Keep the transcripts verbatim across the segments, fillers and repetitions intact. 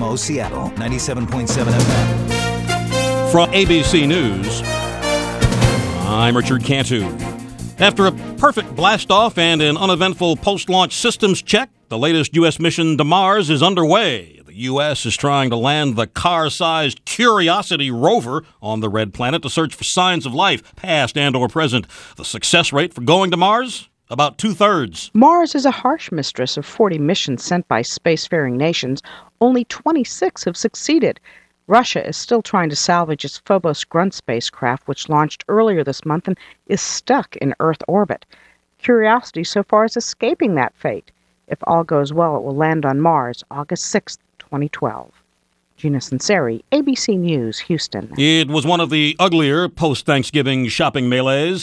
O Seattle, ninety-seven point seven F M. From A B C News, I'm Richard Cantu. After a perfect blast-off and an uneventful post-launch systems check, the latest U S mission to Mars is underway. The U S is trying to land the car-sized Curiosity rover on the red planet to search for signs of life, past and or present. The success rate for going to Mars? About two-thirds. Mars is a harsh mistress of forty missions sent by spacefaring nations. Only twenty-six have succeeded. Russia is still trying to salvage its Phobos Grunt spacecraft, which launched earlier this month and is stuck in Earth orbit. Curiosity so far is escaping that fate. If all goes well, it will land on Mars August sixth, twenty twelve. Gina Sunseri, A B C News, Houston. It was one of the uglier post-Thanksgiving shopping melees.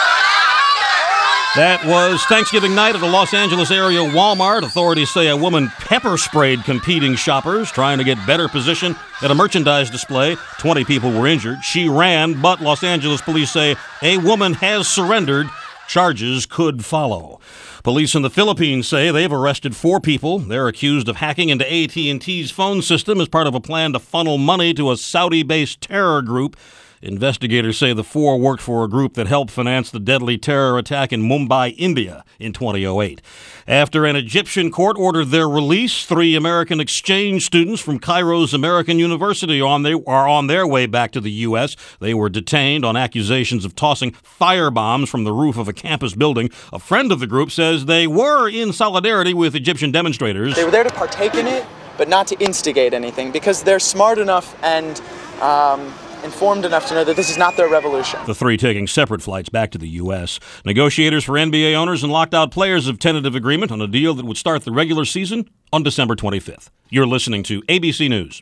That was Thanksgiving night at a Los Angeles area Walmart. Authorities say a woman pepper-sprayed competing shoppers trying to get better position at a merchandise display. twenty people were injured. She ran, but Los Angeles police say a woman has surrendered. Charges could follow. Police in the Philippines say they've arrested four people. They're accused of hacking into A T and T's phone system as part of a plan to funnel money to a Saudi-based terror group. Investigators say the four worked for a group that helped finance the deadly terror attack in Mumbai, India in two thousand eight. After an Egyptian court ordered their release, three American exchange students from Cairo's American University are on, their, are on their way back to the U S. They were detained on accusations of tossing firebombs from the roof of a campus building. A friend of the group says they were in solidarity with Egyptian demonstrators. They were there to partake in it, but not to instigate anything, because they're smart enough and Um, informed enough to know that this is not their revolution. The three taking separate flights back to the U S. Negotiators for N B A owners and locked out players have tentative agreement on a deal that would start the regular season on December twenty-fifth. You're listening to A B C News.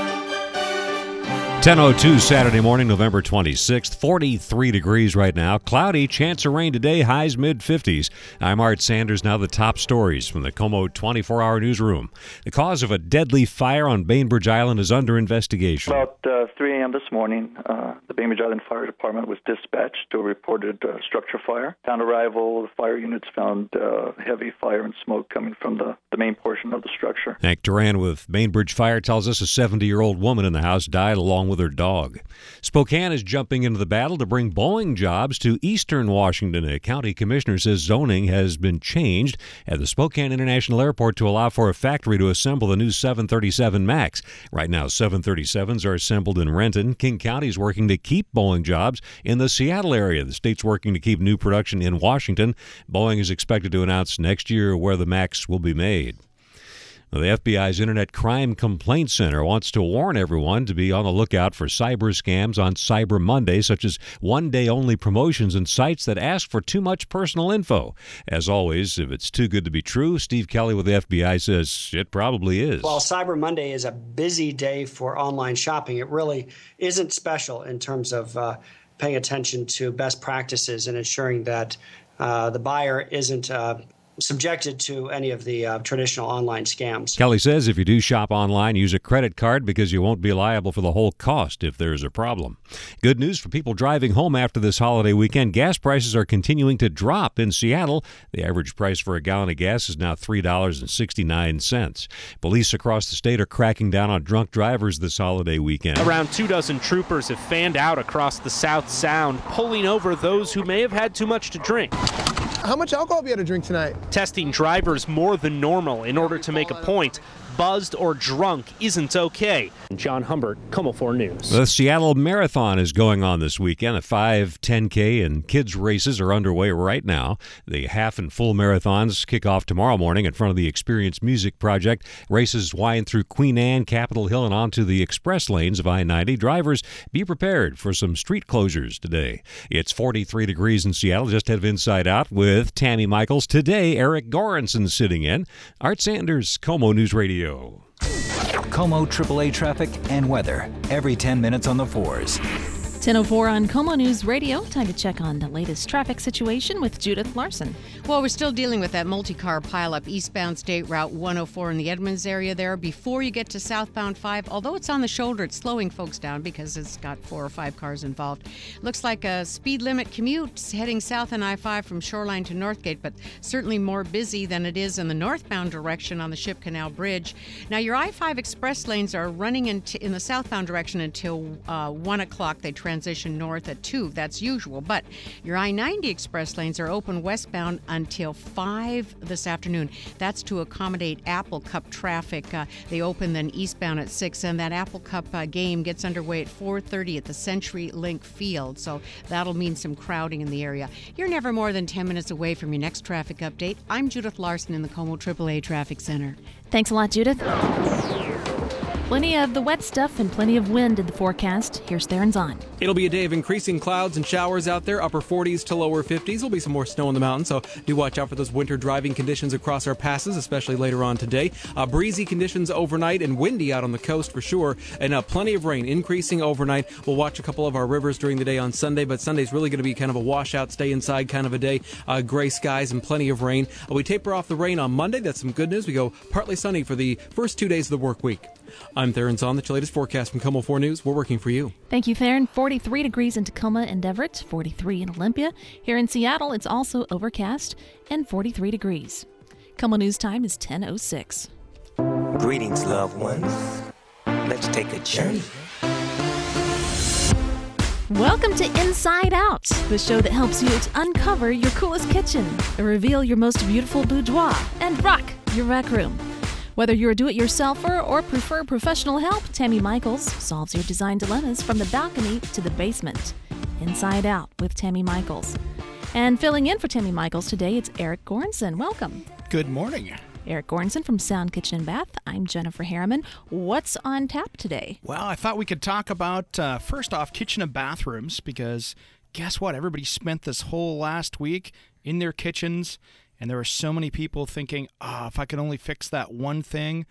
ten oh two Saturday morning, November twenty-sixth, forty-three degrees right now. Cloudy, chance of rain today, highs mid-fifties. I'm Art Sanders. Now the top stories from the KOMO twenty-four hour newsroom. The cause of a deadly fire on Bainbridge Island is under investigation. About uh, three a.m. this morning, uh, the Bainbridge Island Fire Department was dispatched to a reported uh, structure fire. On arrival, the fire units found uh, heavy fire and smoke coming from the, the main portion of the structure. Hank Duran with Bainbridge Fire tells us a seventy-year-old woman in the house died along with with her dog. Spokane is jumping into the battle to bring Boeing jobs to eastern Washington. A county commissioner says zoning has been changed at the Spokane International Airport to allow for a factory to assemble the new seven thirty-seven MAX. Right now, seven thirty-sevens are assembled in Renton. King County is working to keep Boeing jobs in the Seattle area. The state's working to keep new production in Washington. Boeing is expected to announce next year where the MAX will be made. The F B I's Internet Crime Complaint Center wants to warn everyone to be on the lookout for cyber scams on Cyber Monday, such as one-day-only promotions and sites that ask for too much personal info. As always, if it's too good to be true, Steve Kelly with the F B I says it probably is. While Cyber Monday is a busy day for online shopping, it really isn't special in terms of uh, paying attention to best practices and ensuring that uh, the buyer isn't uh, subjected to any of the uh, traditional online scams. Kelly says if you do shop online, use a credit card because you won't be liable for the whole cost if there's a problem. Good news for people driving home after this holiday weekend. Gas prices are continuing to drop in Seattle. The average price for a gallon of gas is now three dollars and sixty-nine cents. Police across the state are cracking down on drunk drivers this holiday weekend. Around two dozen troopers have fanned out across the South Sound, pulling over those who may have had too much to drink. How much alcohol have you had to drink tonight? Testing drivers more than normal in order to make a point. Buzzed or drunk isn't okay. John Humbert, KOMO four News. The Seattle Marathon is going on this weekend. The five, ten K, and kids races are underway right now. The half and full marathons kick off tomorrow morning in front of the Experience Music Project. Races wind through Queen Anne, Capitol Hill, and onto the express lanes of I ninety. Drivers, be prepared for some street closures today. It's forty-three degrees in Seattle. Just head of Inside Out with Tammy Michaels. Today, Eric Goranson sitting in. Art Sanders, KOMO News Radio. KOMO triple A traffic and weather every ten minutes on the fours. ten oh four on KOMO News Radio. Time to check on the latest traffic situation with Judith Larson. Well, we're still dealing with that multi-car pileup eastbound State Route one oh four in the Edmonds area there. Before you get to southbound five, although it's on the shoulder, it's slowing folks down because it's got four or five cars involved. Looks like a speed limit commute heading south on I five from Shoreline to Northgate, but certainly more busy than it is in the northbound direction on the Ship Canal Bridge. Now, your I five express lanes are running in, t- in the southbound direction until uh, one o'clock. They transition north at two. That's usual. But your I ninety express lanes are open westbound until five this afternoon. That's to accommodate Apple Cup traffic. Uh, they open then eastbound at six, and that Apple Cup uh, game gets underway at four thirty at the CenturyLink Field. So that'll mean some crowding in the area. You're never more than ten minutes away from your next traffic update. I'm Judith Larson in the KOMO triple A Traffic Center. Thanks a lot, Judith. Plenty of the wet stuff and plenty of wind in the forecast. Here's Theron's on. It'll be a day of increasing clouds and showers out there, upper forties to lower fifties. There'll be some more snow in the mountains, so do watch out for those winter driving conditions across our passes, especially later on today. Uh, breezy conditions overnight and windy out on the coast for sure, and uh, plenty of rain increasing overnight. We'll watch a couple of our rivers during the day on Sunday, but Sunday's really going to be kind of a washout, stay inside kind of a day. Uh, gray skies and plenty of rain. Uh, we taper off the rain on Monday. That's some good news. We go partly sunny for the first two days of the work week. I'm Theron Zahn, the latest forecast from KOMO four News. We're working for you. Thank you, Theron. forty-three degrees in Tacoma and Everett, forty-three in Olympia. Here in Seattle, it's also overcast and forty-three degrees. KOMO News time is ten oh six. Greetings, loved ones. Let's take a journey. Welcome to Inside Out, the show that helps you to uncover your coolest kitchen, reveal your most beautiful boudoir, and rock your rec room. Whether you're a do-it-yourselfer or prefer professional help, Tammy Michaels solves your design dilemmas from the balcony to the basement. Inside Out with Tammy Michaels. And filling in for Tammy Michaels today, it's Eric Goranson. Welcome. Good morning. Eric Goranson from Sound Kitchen and Bath. I'm Jennifer Harriman. What's on tap today? Well, I thought we could talk about, uh, first off, kitchen and bathrooms, because guess what? Everybody spent this whole last week in their kitchens. And there were so many people thinking, ah, oh, if I could only fix that one thing,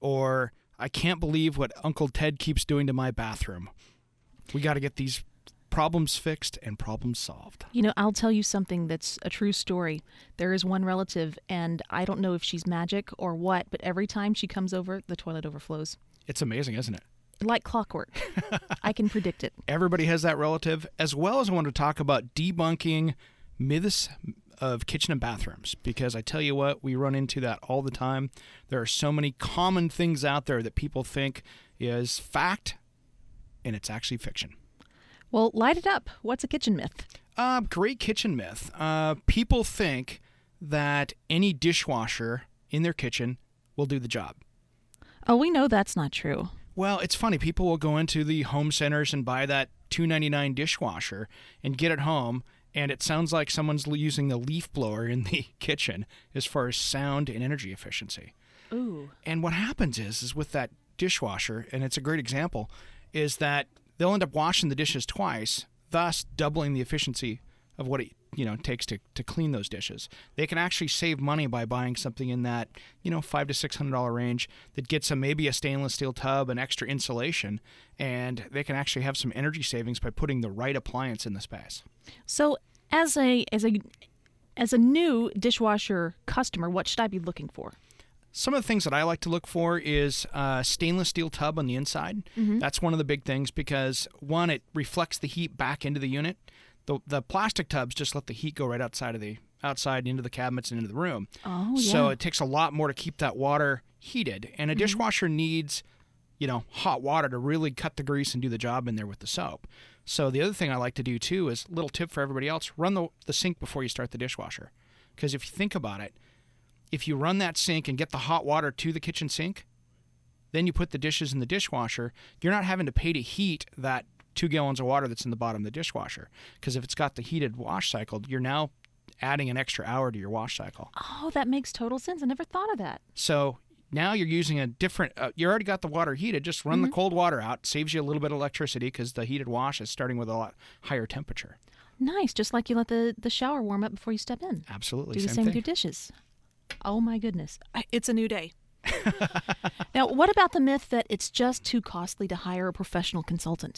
or I can't believe what Uncle Ted keeps doing to my bathroom. We got to get these problems fixed and problems solved. You know, I'll tell you something that's a true story. There is one relative, and I don't know if she's magic or what, but every time she comes over, the toilet overflows. It's amazing, isn't it? Like clockwork. I can predict it. Everybody has that relative, as well as I want to talk about debunking myths of kitchen and bathrooms, because I tell you what, we run into that all the time. There are so many common things out there that people think is fact, and it's actually fiction. Well, light it up. What's a kitchen myth? Uh, great kitchen myth. Uh, people think that any dishwasher in their kitchen will do the job. Oh, we know that's not true. Well, it's funny. People will go into the home centers and buy that two dollars and ninety-nine cents dishwasher and get it home, and it sounds like someone's using the leaf blower in the kitchen as far as sound and energy efficiency. Ooh. And what happens is, is with that dishwasher, and it's a great example, is that they'll end up washing the dishes twice, thus doubling the efficiency of what it you know takes to, to clean those dishes. They can actually save money by buying something in that you know five to six hundred dollar range that gets them maybe a stainless steel tub and extra insulation, and they can actually have some energy savings by putting the right appliance in the space. So, as a as a as a new dishwasher customer, what should I be looking for? Some of the things that I like to look for is a stainless steel tub on the inside. Mm-hmm. That's one of the big things because, one, it reflects the heat back into the unit. The the plastic tubs just let the heat go right outside of the outside into the cabinets and into the room. Oh, yeah. So it takes a lot more to keep that water heated. And a Mm-hmm. dishwasher needs, you know, hot water to really cut the grease and do the job in there with the soap. So the other thing I like to do too is, little tip for everybody else, run the, the sink before you start the dishwasher. Because if you think about it, if you run that sink and get the hot water to the kitchen sink, then you put the dishes in the dishwasher, you're not having to pay to heat that two gallons of water that's in the bottom of the dishwasher. Because if it's got the heated wash cycle, you're now adding an extra hour to your wash cycle. Oh, that makes total sense. I never thought of that. So now you're using a different, uh, you already got the water heated, just run Mm-hmm. the cold water out, saves you a little bit of electricity because the heated wash is starting with a lot higher temperature. Nice, just like you let the, the shower warm up before you step in. Absolutely. Do the same same thing. with your dishes. Oh my goodness. I- It's a new day. Now, what about the myth that it's just too costly to hire a professional consultant?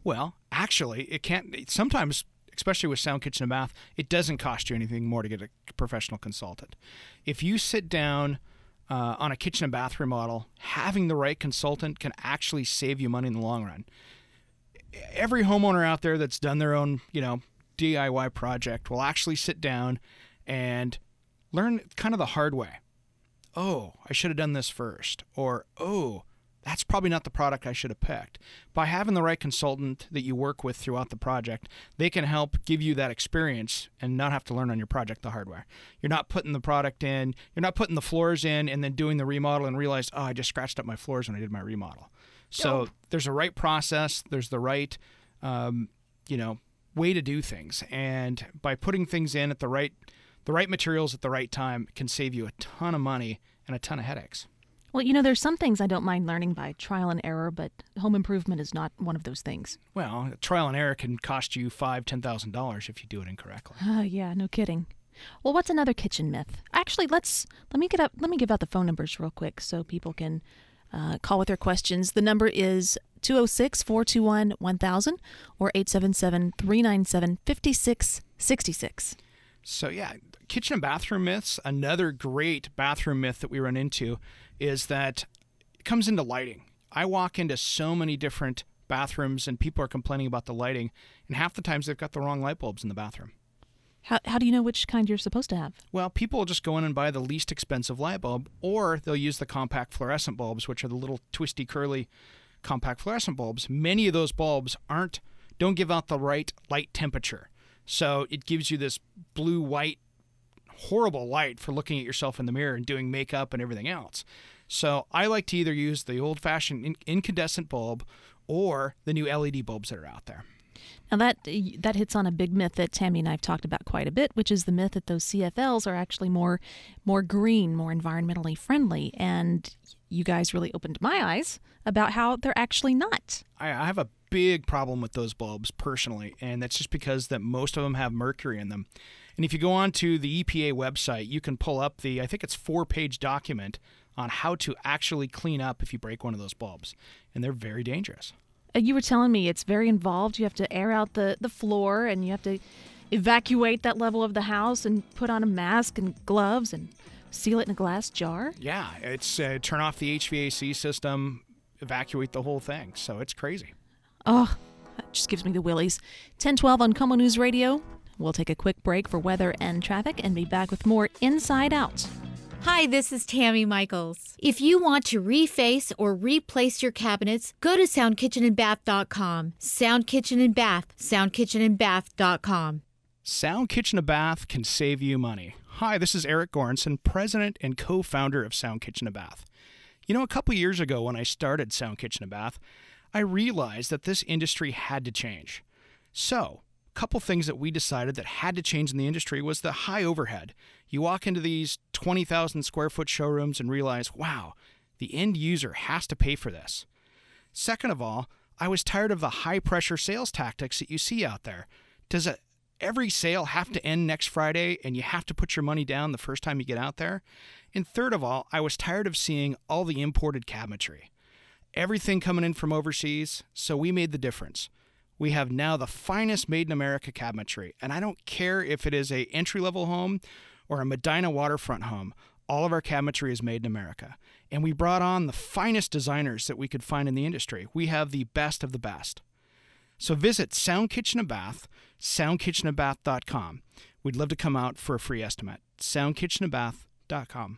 Well, actually, it can't. Sometimes, especially with Sound Kitchen and Bath, it doesn't cost you anything more to get a professional consultant. If you sit down uh, on a kitchen and bath remodel, having the right consultant can actually save you money in the long run. Every homeowner out there that's done their own, you know, D I Y project will actually sit down and learn kind of the hard way. Oh, I should have done this first. Or, oh, that's probably not the product I should have picked. By having the right consultant that you work with throughout the project, they can help give you that experience and not have to learn on your project the hard way. You're not putting the product in, you're not putting the floors in and then doing the remodel and realize, oh, I just scratched up my floors when I did my remodel. So there's a right process, there's the right, um, you know, way to do things. And by putting things in at the right, the right materials at the right time can save you a ton of money and a ton of headaches. Well, you know, there's some things I don't mind learning by trial and error, but home improvement is not one of those things. Well, trial and error can cost you five, ten thousand dollars if you do it incorrectly. Uh, yeah, no kidding. Well, what's another kitchen myth? Actually, let's let me get up. Let me give out the phone numbers real quick so people can uh, call with their questions. The number is two oh six, four two one, one thousand or eight seven seven, three nine seven, five six six six. So yeah, kitchen and bathroom myths. Another great bathroom myth that we run into is that it comes into lighting. I walk into so many different bathrooms and people are complaining about the lighting, and half the times they've got the wrong light bulbs in the bathroom. How how do you know which kind you're supposed to have? Well, people will just go in and buy the least expensive light bulb, or they'll use the compact fluorescent bulbs, which are the little twisty, curly compact fluorescent bulbs. Many of those bulbs aren't don't give out the right light temperature. So it gives you this blue-white, horrible light for looking at yourself in the mirror and doing makeup and everything else. So I like to either use the old-fashioned incandescent bulb or the new L E D bulbs that are out there. Now that that hits on a big myth that Tammy and I have talked about quite a bit, which is the myth that those C F Ls are actually more more green, more environmentally friendly. And you guys really opened my eyes about how they're actually not. I, I have a big problem with those bulbs personally, and that's just because that most of them have mercury in them. And if you go on to the E P A website, you can pull up the, I think it's four-page document on how to actually clean up if you break one of those bulbs. And they're very dangerous. You were telling me it's very involved. You have to air out the, the floor, and you have to evacuate that level of the house and put on a mask and gloves and seal it in a glass jar. Yeah, it's uh, turn off the H V A C system, evacuate the whole thing. So it's crazy. Oh, that just gives me the willies. ten twelve on KOMO News Radio. We'll take a quick break for weather and traffic and be back with more Inside Out. Hi, this is Tammy Michaels. If you want to reface or replace your cabinets, go to sound kitchen and bath dot com. Sound Kitchen and Bath, sound kitchen and bath dot com. Sound Kitchen and Bath can save you money. Hi, this is Eric Goranson, president and co-founder of Sound Kitchen and Bath. You know, a couple years ago when I started Sound Kitchen and Bath, I realized that this industry had to change. So, a couple things that we decided that had to change in the industry was the high overhead. You walk into these twenty thousand square foot showrooms and realize, wow, the end user has to pay for this. Second of all, I was tired of the high pressure sales tactics that you see out there. Does a, every sale have to end next Friday and you have to put your money down the first time you get out there? And third of all, I was tired of seeing all the imported cabinetry. Everything coming in from overseas, so we made the difference. We have now the finest made in America cabinetry, and I don't care if it is a entry-level home or a Medina waterfront home. All of our cabinetry is made in America, and we brought on the finest designers that we could find in the industry. We have the best of the best. So visit Sound Kitchen and Bath, sound kitchen and bath dot com. We'd love to come out for a free estimate. sound kitchen and bath dot com.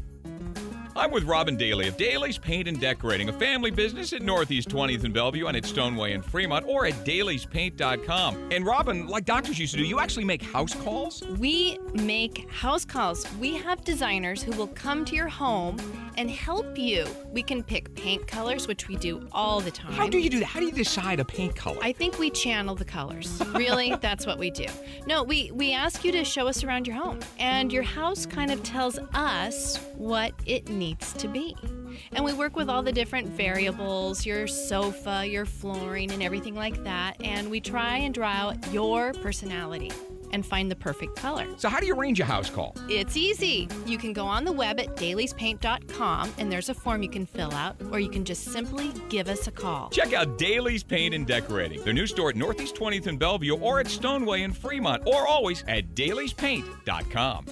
I'm with Robin Daly of Daly's Paint and Decorating, a family business at Northeast twentieth and Bellevue and at Stoneway and Fremont, or at dailies paint dot com. And Robin, like doctors used to do, you actually make house calls? We make house calls. We have designers who will come to your home and help you. We can pick paint colors, which we do all the time. How do you do that? How do you decide a paint color? I think we channel the colors. Really, that's what we do. No, we, we ask you to show us around your home, and your house kind of tells us what it needs to be. And we work with all the different variables, your sofa, your flooring, and everything like that, and we try and draw out your personality. and find the perfect color. So how do you arrange a house call? It's easy. You can go on the web at dailies paint dot com and there's a form you can fill out, or you can just simply give us a call. Check out Daly's Paint and Decorating, their new store at Northeast twentieth and Bellevue, or at Stoneway in Fremont, or always at dailies paint dot com.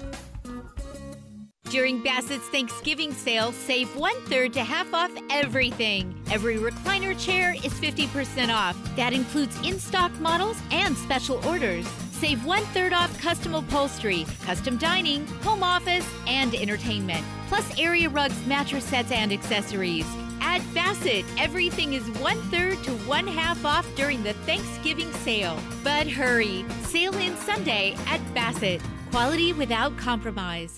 During Bassett's Thanksgiving sale, save one-third to half off everything. Every recliner chair is fifty percent off. That includes in-stock models and special orders. Save one-third off custom upholstery, custom dining, home office, and entertainment. Plus area rugs, mattress sets, and accessories. At Bassett, everything is one-third to one-half off during the Thanksgiving sale. But hurry, sale ends Sunday at Bassett. Quality without compromise.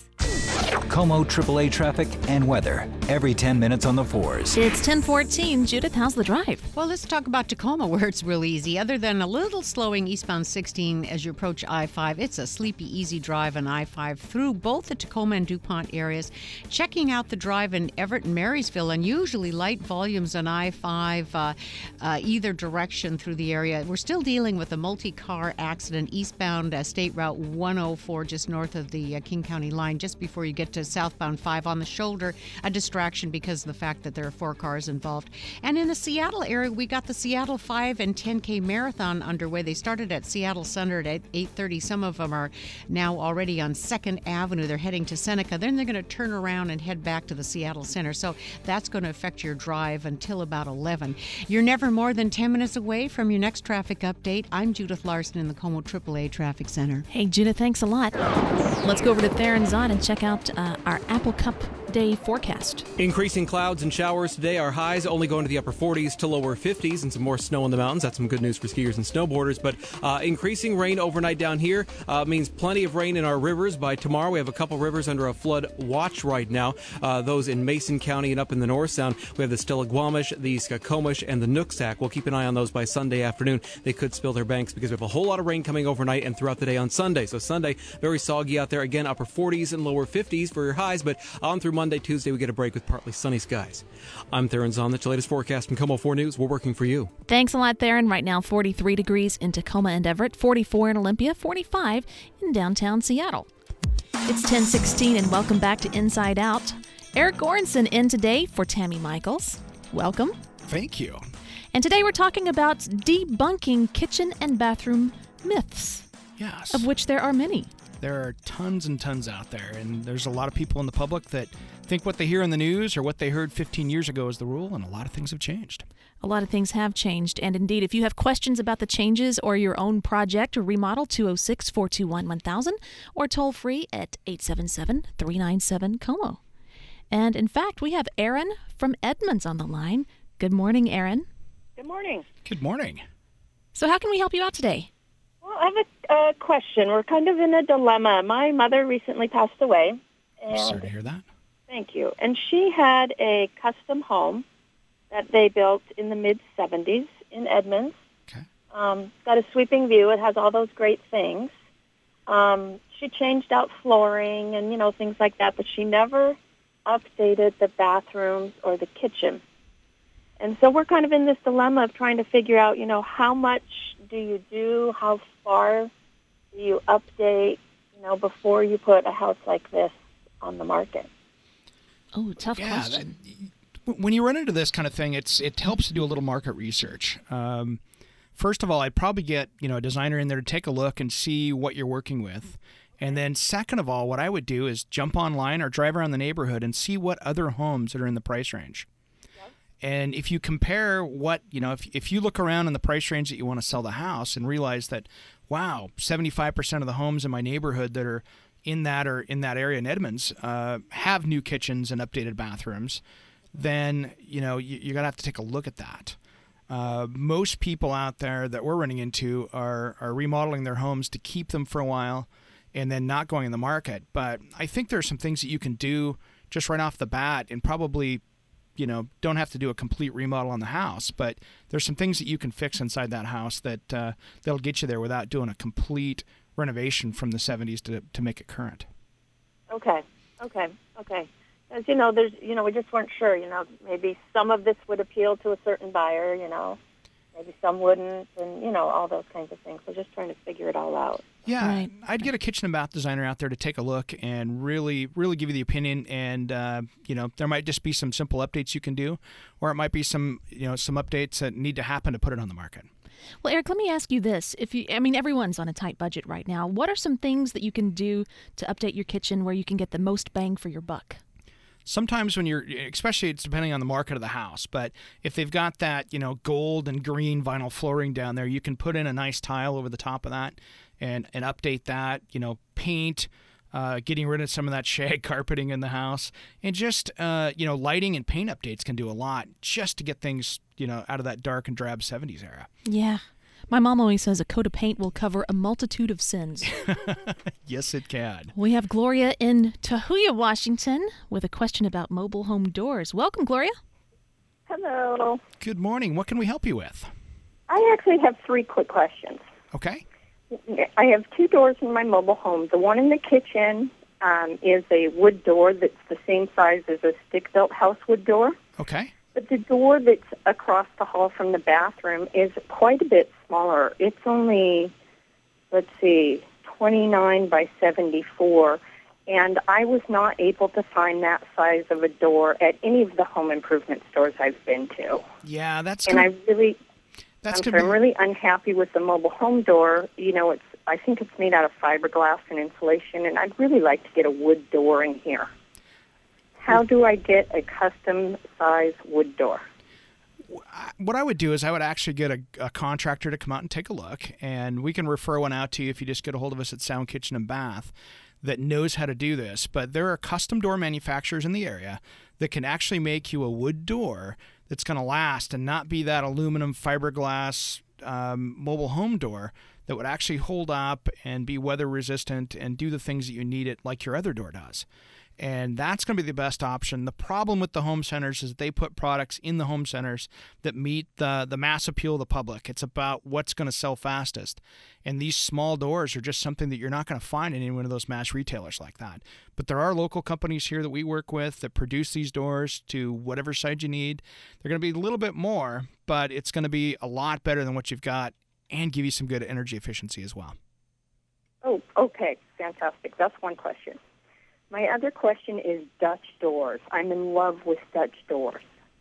Como triple A traffic and weather every ten minutes on the fours. It's ten fourteen. Judith, how's the drive? Well, let's talk about Tacoma, where it's real easy. Other than a little slowing eastbound sixteen as you approach I five, it's a sleepy, easy drive on I five through both the Tacoma and DuPont areas. Checking out the drive in Everett and Marysville, unusually light volumes on I five, uh, uh, either direction through the area. We're still dealing with a multi-car accident eastbound uh, State Route one oh four, just north of the uh, King County line, just before you get to southbound five on the shoulder. A distraction because of the fact that there are four cars involved. And in the Seattle area, we got the Seattle five and ten K marathon underway. They started at Seattle Center at eight thirty. Some of them are now already on second Avenue. They're heading to Seneca. Then they're going to turn around and head back to the Seattle Center. So that's going to affect your drive until about eleven. You're never more than ten minutes away from your next traffic update. I'm Judith Larson in the Como triple A Traffic Center. Hey, Judith, thanks a lot. Let's go over to Theron Zahn and check out uh, our Apple Cup Day forecast. Increasing clouds and showers today. Our highs only going to the upper forties to lower fifties, and some more snow in the mountains. That's some good news for skiers and snowboarders. But uh, increasing rain overnight down here uh, means plenty of rain in our rivers. By tomorrow, we have a couple rivers under a flood watch right now. Uh, those in Mason County and up in the North Sound. We have the Stillaguamish, the Skokomish, and the Nooksack. We'll keep an eye on those by Sunday afternoon. They could spill their banks because we have a whole lot of rain coming overnight and throughout the day on Sunday. So Sunday, very soggy out there. Again, upper forties and lower fifties for your highs, but on through Monday, Tuesday, we get a break with partly sunny skies. I'm Theron Zahn. That's your latest forecast from Como four News. We're working for you. Thanks a lot, Theron. Right now, forty-three degrees in Tacoma and Everett, forty-four in Olympia, forty-five in downtown Seattle. It's ten sixteen, and welcome back to Inside Out. Eric Goranson in today for Tammy Michaels. Welcome. Thank you. And today we're talking about debunking kitchen and bathroom myths. Yes. Of which there are many. There are tons and tons out there, and there's a lot of people in the public that think what they hear in the news or what they heard fifteen years ago is the rule, and a lot of things have changed. A lot of things have changed, and indeed, if you have questions about the changes or your own project or remodel, two oh six, four two one, one thousand, or toll free at eight seven seven, three nine seven, C O M O. And in fact, we have Erin from Edmonds on the line. Good morning, Erin. Good morning. Good morning. So how can we help you out today? Well, I have a uh, question. We're kind of in a dilemma. My mother recently passed away. And Sorry to hear that. Thank you. And she had a custom home that they built in the mid seventies in Edmonds. Okay. Um, it's got a sweeping view. It has all those great things. Um, she changed out flooring and, you know, things like that, but she never updated the bathrooms or the kitchen. And so we're kind of in this dilemma of trying to figure out, you know, how much do you do, how far do you update, you know, before you put a house like this on the market? Oh, tough yeah, question. That, when you run into this kind of thing, it's it helps to do a little market research. Um, first of all, I'd probably get, you know, a designer in there to take a look and see what you're working with. And then second of all, what I would do is jump online or drive around the neighborhood and see what other homes that are in the price range. And if you compare what, you know, if if you look around in the price range that you want to sell the house and realize that, wow, seventy-five percent of the homes in my neighborhood that are in that or in that area in Edmonds uh, have new kitchens and updated bathrooms, then, you know, you, you're going to have to take a look at that. Uh, most people out there that we're running into are, are remodeling their homes to keep them for a while and then not going in the market. But I think there are some things that you can do just right off the bat and probably, you know, don't have to do a complete remodel on the house, but there's some things that you can fix inside that house that uh, that'll get you there without doing a complete renovation from the seventies to to make it current. Okay, okay, okay. As you know, there's, you know, we just weren't sure. You know, maybe some of this would appeal to a certain buyer. You know, maybe some wouldn't, and you know, all those kinds of things. We're just trying to figure it all out. Yeah, Right. I'd get a kitchen and bath designer out there to take a look and really, really give you the opinion. And uh, you know, there might just be some simple updates you can do, or it might be some, you know, some updates that need to happen to put it on the market. Well, Eric, let me ask you this. If you, I mean, everyone's on a tight budget right now. What are some things that you can do to update your kitchen where you can get the most bang for your buck? Sometimes when you're, especially it's depending on the market of the house, but if they've got that, you know, gold and green vinyl flooring down there, you can put in a nice tile over the top of that and, and update that, you know, paint, uh, getting rid of some of that shag carpeting in the house, and just, uh, you know, lighting and paint updates can do a lot just to get things, you know, out of that dark and drab seventies era. Yeah. My mom always says a coat of paint will cover a multitude of sins. Yes, it can. We have Gloria in Tahuya, Washington, with a question about mobile home doors. Welcome, Gloria. Hello. Good morning. What can we help you with? I actually have three quick questions. Okay. I have two doors in my mobile home. The one in the kitchen um, is a wood door that's the same size as a stick-built house wood door. Okay. But the door that's across the hall from the bathroom is quite a bit smaller. It's only, let's see, twenty-nine by seventy-four, and I was not able to find that size of a door at any of the home improvement stores I've been to. Yeah, that's And gonna, I really, that's I'm, gonna sorry, I'm be- really unhappy with the mobile home door. You know, it's I think it's made out of fiberglass and insulation, and I'd really like to get a wood door in here. How do I get a custom-size wood door? What I would do is I would actually get a, a contractor to come out and take a look, and we can refer one out to you if you just get a hold of us at Sound Kitchen and Bath that knows how to do this. But there are custom door manufacturers in the area that can actually make you a wood door that's going to last and not be that aluminum fiberglass um, mobile home door that would actually hold up and be weather resistant and do the things that you need it like your other door does. And that's going to be the best option. The problem with the home centers is they put products in the home centers that meet the, the mass appeal of the public. It's about what's going to sell fastest. And these small doors are just something that you're not going to find in any one of those mass retailers like that. But there are local companies here that we work with that produce these doors to whatever size you need. They're going to be a little bit more, but it's going to be a lot better than what you've got and give you some good energy efficiency as well. Oh, okay. Fantastic. That's one question. My other question is Dutch doors. I'm in love with Dutch doors.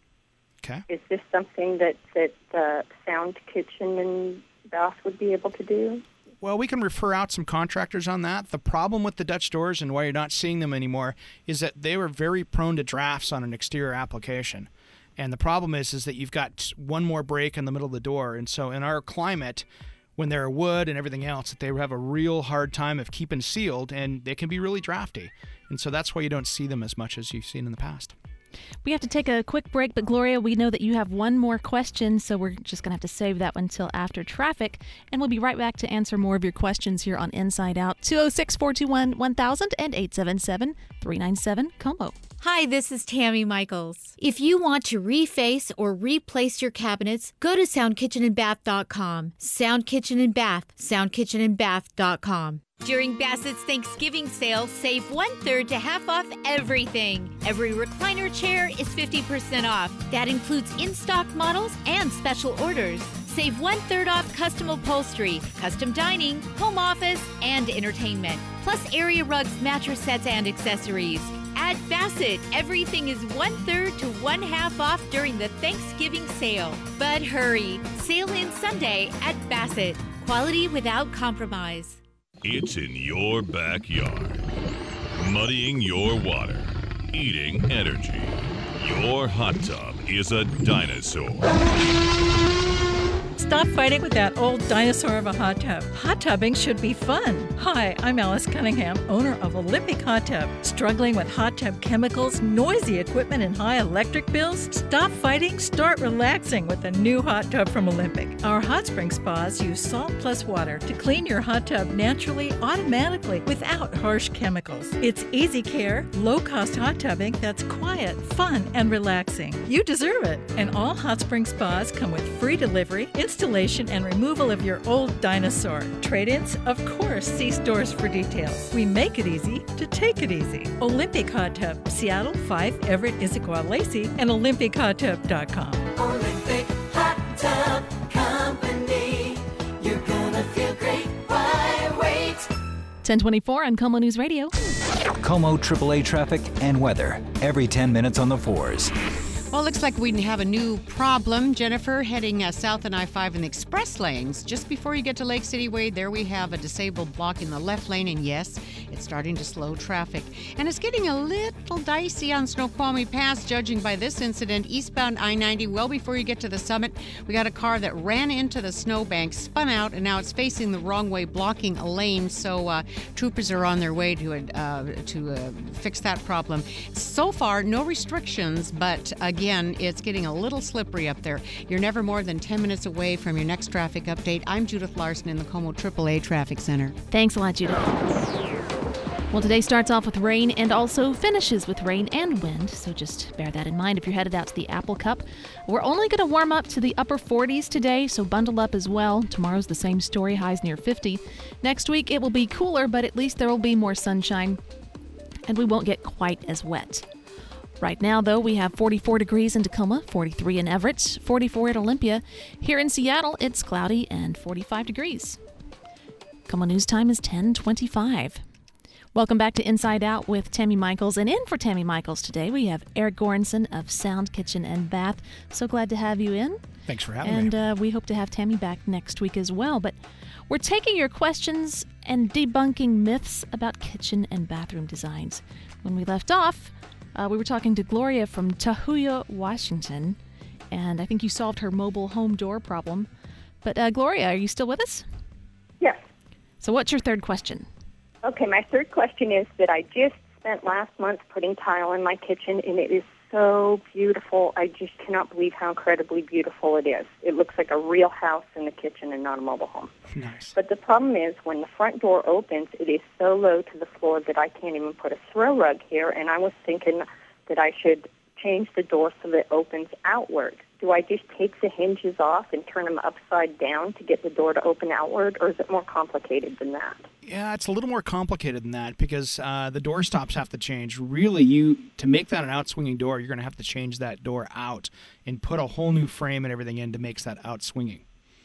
Okay. Is this something that, that uh, Sound Kitchen and Bath would be able to do? Well, we can refer out some contractors on that. The problem with the Dutch doors and why you're not seeing them anymore is that they were very prone to drafts on an exterior application. And the problem is, is that you've got one more break in the middle of the door. And so in our climate, when they're wood and everything else, that they have a real hard time of keeping sealed, and they can be really drafty. And so that's why you don't see them as much as you've seen in the past. We have to take a quick break, but Gloria, we know that you have one more question, so we're just going to have to save that one until after traffic, and we'll be right back to answer more of your questions here on Inside Out. two oh six, four two one, one thousand and eight seven seven, three nine seven, C O M O. Hi, this is Tammy Michaels. If you want to reface or replace your cabinets, go to sound kitchen and bath dot com. Sound Kitchen and Bath, sound kitchen and bath dot com. During Bassett's Thanksgiving sale, save one-third to half off everything. Every recliner chair is fifty percent off. That includes in-stock models and special orders. Save one-third off custom upholstery, custom dining, home office, and entertainment. Plus area rugs, mattress sets, and accessories. At Bassett, everything is one-third to one-half off during the Thanksgiving sale. But hurry, sale ends Sunday at Bassett. Quality without compromise. It's in your backyard, muddying your water, eating energy. Your hot tub is a dinosaur. Stop fighting with that old dinosaur of a hot tub. Hot tubbing should be fun. Hi, I'm Alice Cunningham, owner of Olympic Hot Tub. Struggling with hot tub chemicals, noisy equipment, and high electric bills? Stop fighting, start relaxing with a new hot tub from Olympic. Our hot spring spas use salt plus water to clean your hot tub naturally, automatically, without harsh chemicals. It's easy care, low-cost hot tubbing that's quiet, fun, and relaxing. You deserve it. And all hot spring spas come with free delivery, installation, and removal of your old dinosaur. Trade-ins? Of course, see stores for details. We make it easy to take it easy. Olympic Hot Tub, Seattle, five Everett, Issaquah, Lacey, and olympic hot tub dot com. Olympic Hot Tub Company. You're gonna feel great. Why wait? ten twenty-four on Como News Radio. Como triple A traffic and weather every ten minutes on the fours. Well, it looks like we have a new problem, Jennifer, heading uh, south on I five in the express lanes. Just before you get to Lake City Way, there we have a disabled block in the left lane, and yes, it's starting to slow traffic. And it's getting a little dicey on Snoqualmie Pass, judging by this incident. Eastbound I ninety, well before you get to the summit, we got a car that ran into the snowbank, spun out, and now it's facing the wrong way, blocking a lane. So uh, troopers are on their way to, uh, to uh, fix that problem. So far, no restrictions, but again, Again, it's getting a little slippery up there. You're never more than ten minutes away from your next traffic update. I'm Judith Larson in the Como triple A Traffic Center. Thanks a lot, Judith. Well, today starts off with rain and also finishes with rain and wind, so just bear that in mind if you're headed out to the Apple Cup. We're only going to warm up to the upper forties today, so bundle up as well. Tomorrow's the same story, highs near fifty. Next week it will be cooler, but at least there will be more sunshine, and we won't get quite as wet. Right now, though, we have forty-four degrees in Tacoma, forty-three in Everett, forty-four at Olympia. Here in Seattle, it's cloudy and forty-five degrees. Como News time is ten twenty-five. Welcome back to Inside Out with Tammy Michaels. And in for Tammy Michaels today, we have Eric Goranson of Sound Kitchen and Bath. So glad to have you in. Thanks for having and, me. And uh, we hope to have Tammy back next week as well. But we're taking your questions and debunking myths about kitchen and bathroom designs. When we left off, Uh, we were talking to Gloria from Tahuya, Washington, and I think you solved her mobile home door problem. But uh, Gloria, are you still with us? Yes. So what's your third question? Okay, my third question is that I just spent last month putting tile in my kitchen, and it is so beautiful. I just cannot believe how incredibly beautiful it is. It looks like a real house in the kitchen and not a mobile home. Nice. But the problem is when the front door opens, it is so low to the floor that I can't even put a throw rug here, and I was thinking that I should change the door so that it opens outward. Do I just take the hinges off and turn them upside down to get the door to open outward, or is it more complicated than that? Yeah, it's a little more complicated than that because uh, the door stops have to change. Really, you to make that an out-swinging door, you're going to have to change that door out and put a whole new frame and everything in to make that out-swinging.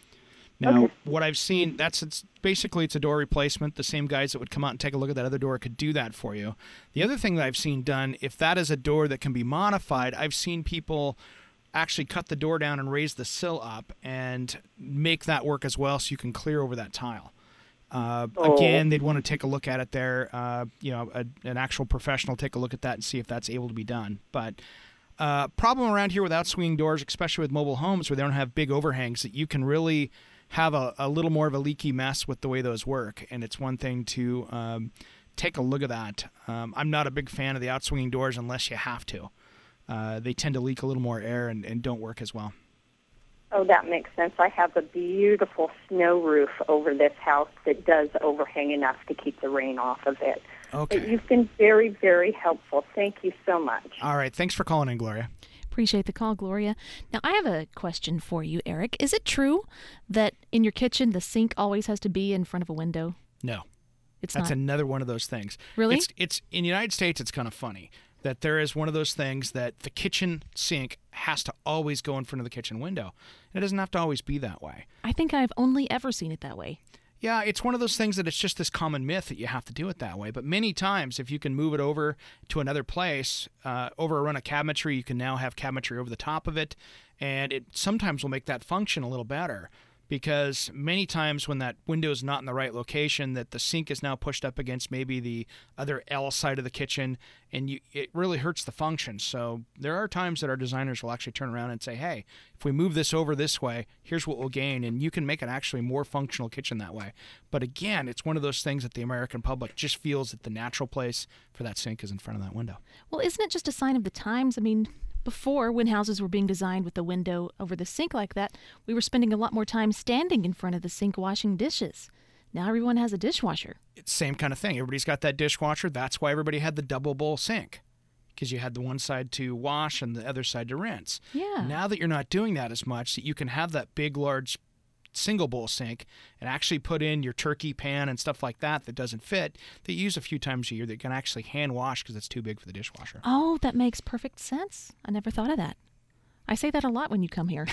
Now, okay. What I've seen, that's it's basically it's a door replacement. The same guys that would come out and take a look at that other door could do that for you. The other thing that I've seen done, if that is a door that can be modified, I've seen people actually cut the door down and raise the sill up and make that work as well so you can clear over that tile. Uh, oh. Again, they'd want to take a look at it there. Uh, you know, a, an actual professional take a look at that and see if that's able to be done. But uh, problem around here with out-swinging doors, especially with mobile homes where they don't have big overhangs, that you can really have a, a little more of a leaky mess with the way those work. And it's one thing to um, take a look at that. Um, I'm not a big fan of the out-swinging doors unless you have to. Uh, they tend to leak a little more air and, and don't work as well. Oh, that makes sense. I have a beautiful snow roof over this house that does overhang enough to keep the rain off of it. Okay. But you've been very, very helpful. Thank you so much. All right. Thanks for calling in, Gloria. Appreciate the call, Gloria. Now, I have a question for you, Eric. Is it true that in your kitchen the sink always has to be in front of a window? No. It's That's not. another one of those things. Really? It's, it's in the United States, it's kind of funny that there is one of those things that the kitchen sink has to always go in front of the kitchen window. It doesn't have to always be that way. I think I've only ever seen it that way. Yeah, it's one of those things that it's just this common myth that you have to do it that way. But many times, if you can move it over to another place, uh, over a run of cabinetry, you can now have cabinetry over the top of it, and it sometimes will make that function a little better. Because many times when that window is not in the right location, that the sink is now pushed up against maybe the other L side of the kitchen, and you, it really hurts the function. So there are times that our designers will actually turn around and say, hey, if we move this over this way, here's what we'll gain, and you can make an actually more functional kitchen that way. But again, it's one of those things that the American public just feels that the natural place for that sink is in front of that window. Well, isn't it just a sign of the times? I mean, before, when houses were being designed with the window over the sink like that, we were spending a lot more time standing in front of the sink washing dishes. Now everyone has a dishwasher. It's the same kind of thing. Everybody's got that dishwasher. That's why everybody had the double bowl sink, because you had the one side to wash and the other side to rinse. Yeah. Now that you're not doing that as much, that you can have that big, large single bowl sink and actually put in your turkey pan and stuff like that that doesn't fit, that you use a few times a year that you can actually hand wash because it's too big for the dishwasher. Oh, that makes perfect sense. I never thought of that. I say that a lot when you come here.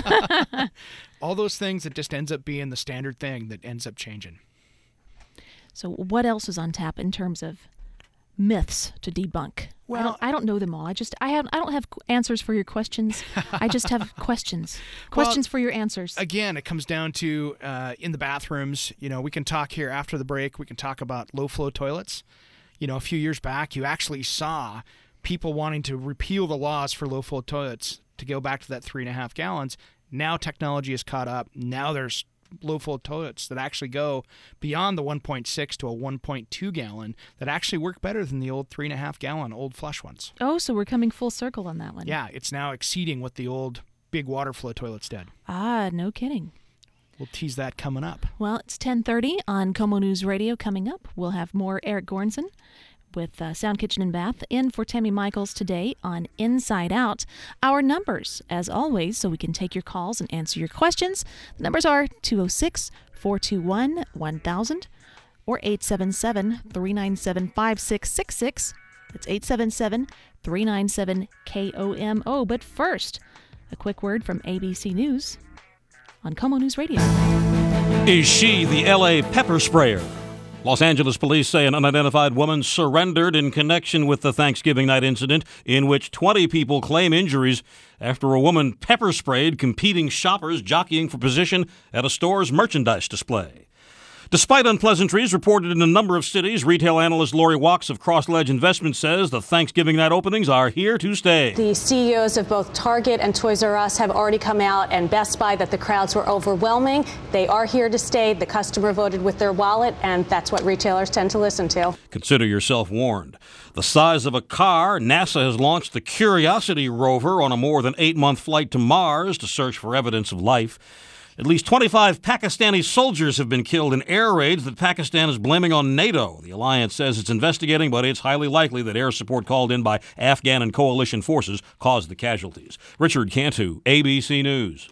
All those things, it just ends up being the standard thing that ends up changing. So what else is on tap in terms of myths to debunk? Well, I don't, I don't know them all. I just I have I don't have answers for your questions. I just have questions. Questions well, for your answers. Again, it comes down to uh, in the bathrooms. You know, we can talk here after the break. We can talk about low flow toilets. You know, a few years back, you actually saw people wanting to repeal the laws for low flow toilets to go back to that three and a half gallons. Now technology is caught up. Now there's low flow toilets that actually go beyond the one point six to a one point two gallon that actually work better than the old three and a half gallon old flush ones. Oh, so we're coming full circle on that one. Yeah, it's now exceeding what the old big water flow toilets did. Ah, no kidding. We'll tease that coming up. Well, it's ten thirty on Como News Radio. Coming up, we'll have more Eric Gornson with uh, Sound Kitchen and Bath in for Tammy Michaels today on Inside Out. Our numbers, as always, so we can take your calls and answer your questions. The numbers are two oh six, four two one, one thousand or eight seven seven, three nine seven, five six six six. That's eight seven seven, three nine seven, K O M O. But first, a quick word from A B C News on Como News Radio. Is she the L A pepper sprayer? Los Angeles police say an unidentified woman surrendered in connection with the Thanksgiving night incident in which twenty people claim injuries after a woman pepper sprayed competing shoppers jockeying for position at a store's merchandise display. Despite unpleasantries reported in a number of cities, retail analyst Lori Walks of Cross Ledge Investments says the Thanksgiving night openings are here to stay. The C E Os of both Target and Toys R Us have already come out, and Best Buy, that the crowds were overwhelming. They are here to stay. The customer voted with their wallet, and that's what retailers tend to listen to. Consider yourself warned. The size of a car, NASA has launched the Curiosity rover on a more than eight-month flight to Mars to search for evidence of life. At least twenty-five Pakistani soldiers have been killed in air raids that Pakistan is blaming on NATO. The alliance says it's investigating, but it's highly likely that air support called in by Afghan and coalition forces caused the casualties. Richard Cantu, A B C News.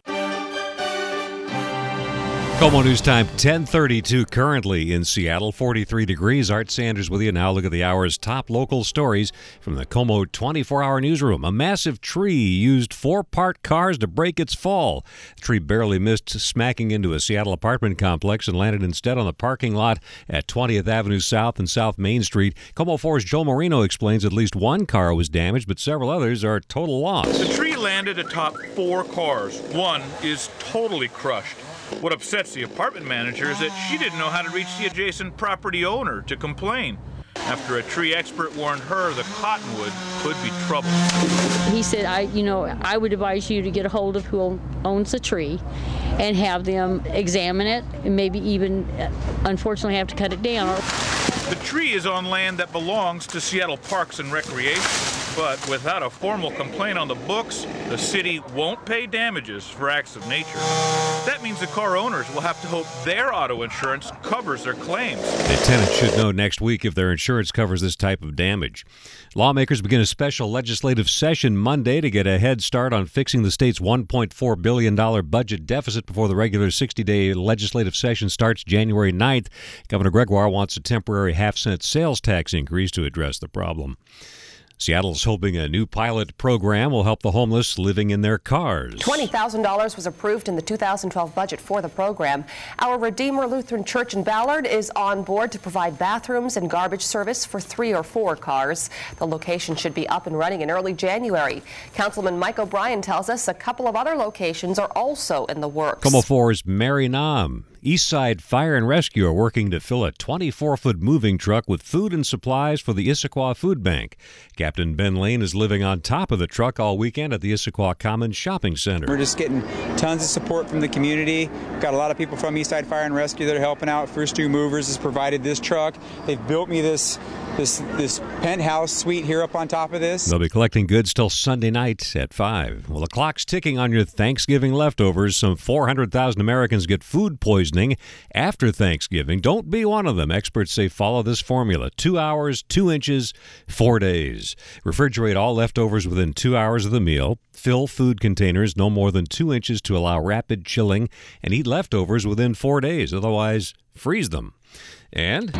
Como News Time, ten thirty-two currently in Seattle, forty-three degrees. Art Sanders with you now. Look at the hour's top local stories from the Como twenty-four hour newsroom. A massive tree used four parked cars to break its fall. The tree barely missed smacking into a Seattle apartment complex and landed instead on the parking lot at twentieth Avenue South and South Main Street. Como four's Joel Marino explains at least one car was damaged, but several others are total loss. The tree landed atop four cars. One is totally crushed. What upsets the apartment manager is that she didn't know how to reach the adjacent property owner to complain. After a tree expert warned her the cottonwood could be trouble. He said, I, you know, I would advise you to get a hold of who owns the tree and have them examine it and maybe even, unfortunately, have to cut it down. The tree is on land that belongs to Seattle Parks and Recreation, but without a formal complaint on the books, the city won't pay damages for acts of nature. That means the car owners will have to hope their auto insurance covers their claims. The tenants should know next week if their insurance covers this type of damage. Lawmakers begin a special legislative session Monday to get a head start on fixing the state's one point four billion dollars budget deficit before the regular sixty-day legislative session starts January ninth. Governor Gregoire wants a temporary half-cent sales tax increase to address the problem. Seattle's hoping a new pilot program will help the homeless living in their cars. twenty thousand dollars was approved in the two thousand twelve budget for the program. Our Redeemer Lutheran Church in Ballard is on board to provide bathrooms and garbage service for three or four cars. The location should be up and running in early January. Councilman Mike O'Brien tells us a couple of other locations are also in the works. Como four's Mary Nam. Eastside Fire and Rescue are working to fill a twenty-four foot moving truck with food and supplies for the Issaquah Food Bank. Captain Ben Lane is living on top of the truck all weekend at the Issaquah Commons Shopping Center. We're just getting tons of support from the community. We've got a lot of people from Eastside Fire and Rescue that are helping out. First Two Movers has provided this truck. They've built me this this this penthouse suite here up on top of this. They'll be collecting goods till Sunday night at five. Well, the clock's ticking on your Thanksgiving leftovers. Some four hundred thousand Americans get food poisoning after Thanksgiving. Don't be one of them. Experts say follow this formula. Two hours, two inches, four days. Refrigerate all leftovers within two hours of the meal. Fill food containers no more than two inches to allow rapid chilling. And eat leftovers within four days. Otherwise, freeze them. And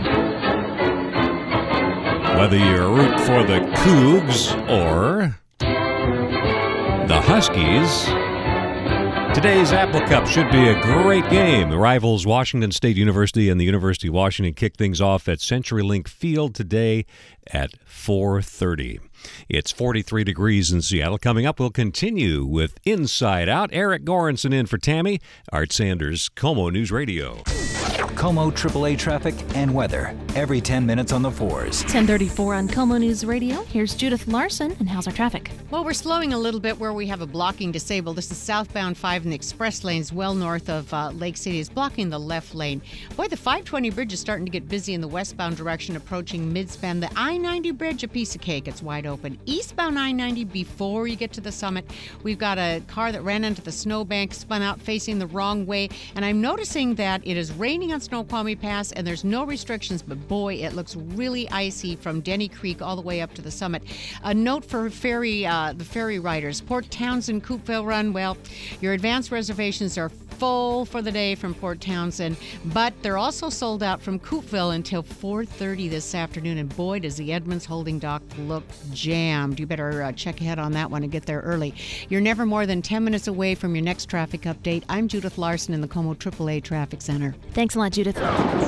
whether you root for the Cougs or the Huskies, Today's Apple Cup should be a great game. The rivals Washington State University and the University of Washington kick things off at CenturyLink Field today at four thirty. It's forty-three degrees in Seattle. Coming up, we'll continue with Inside Out. Eric Goranson in for Tammy. Art Sanders, KOMO News Radio. KOMO triple A traffic and weather every ten minutes on the fours. ten thirty-four on KOMO News Radio. Here's Judith Larson, and how's our traffic? Well, we're slowing a little bit where we have a blocking disabled. This is southbound five in the express lanes well north of uh, Lake City. Is blocking the left lane. Boy, the five twenty bridge is starting to get busy in the westbound direction approaching midspan. The I ninety bridge, a piece of cake. It's wide open. Eastbound I ninety before you get to the summit, we've got a car that ran into the snowbank, spun out facing the wrong way. And I'm noticing that it is raining on Snoqualmie Pass and there's no restrictions, but boy, it looks really icy from Denny Creek all the way up to the summit. A note for ferry, uh, the ferry riders. Port Townsend, Coupeville Run. Well, your advance reservations are full for the day from Port Townsend, but they're also sold out from Coupeville until four thirty this afternoon. And boy, does the Edmonds Holding Dock look jammed. You better uh, check ahead on that one and get there early. You're never more than ten minutes away from your next traffic update. I'm Judith Larson in the KOMO triple A Traffic Center. Thanks a lot, Judith.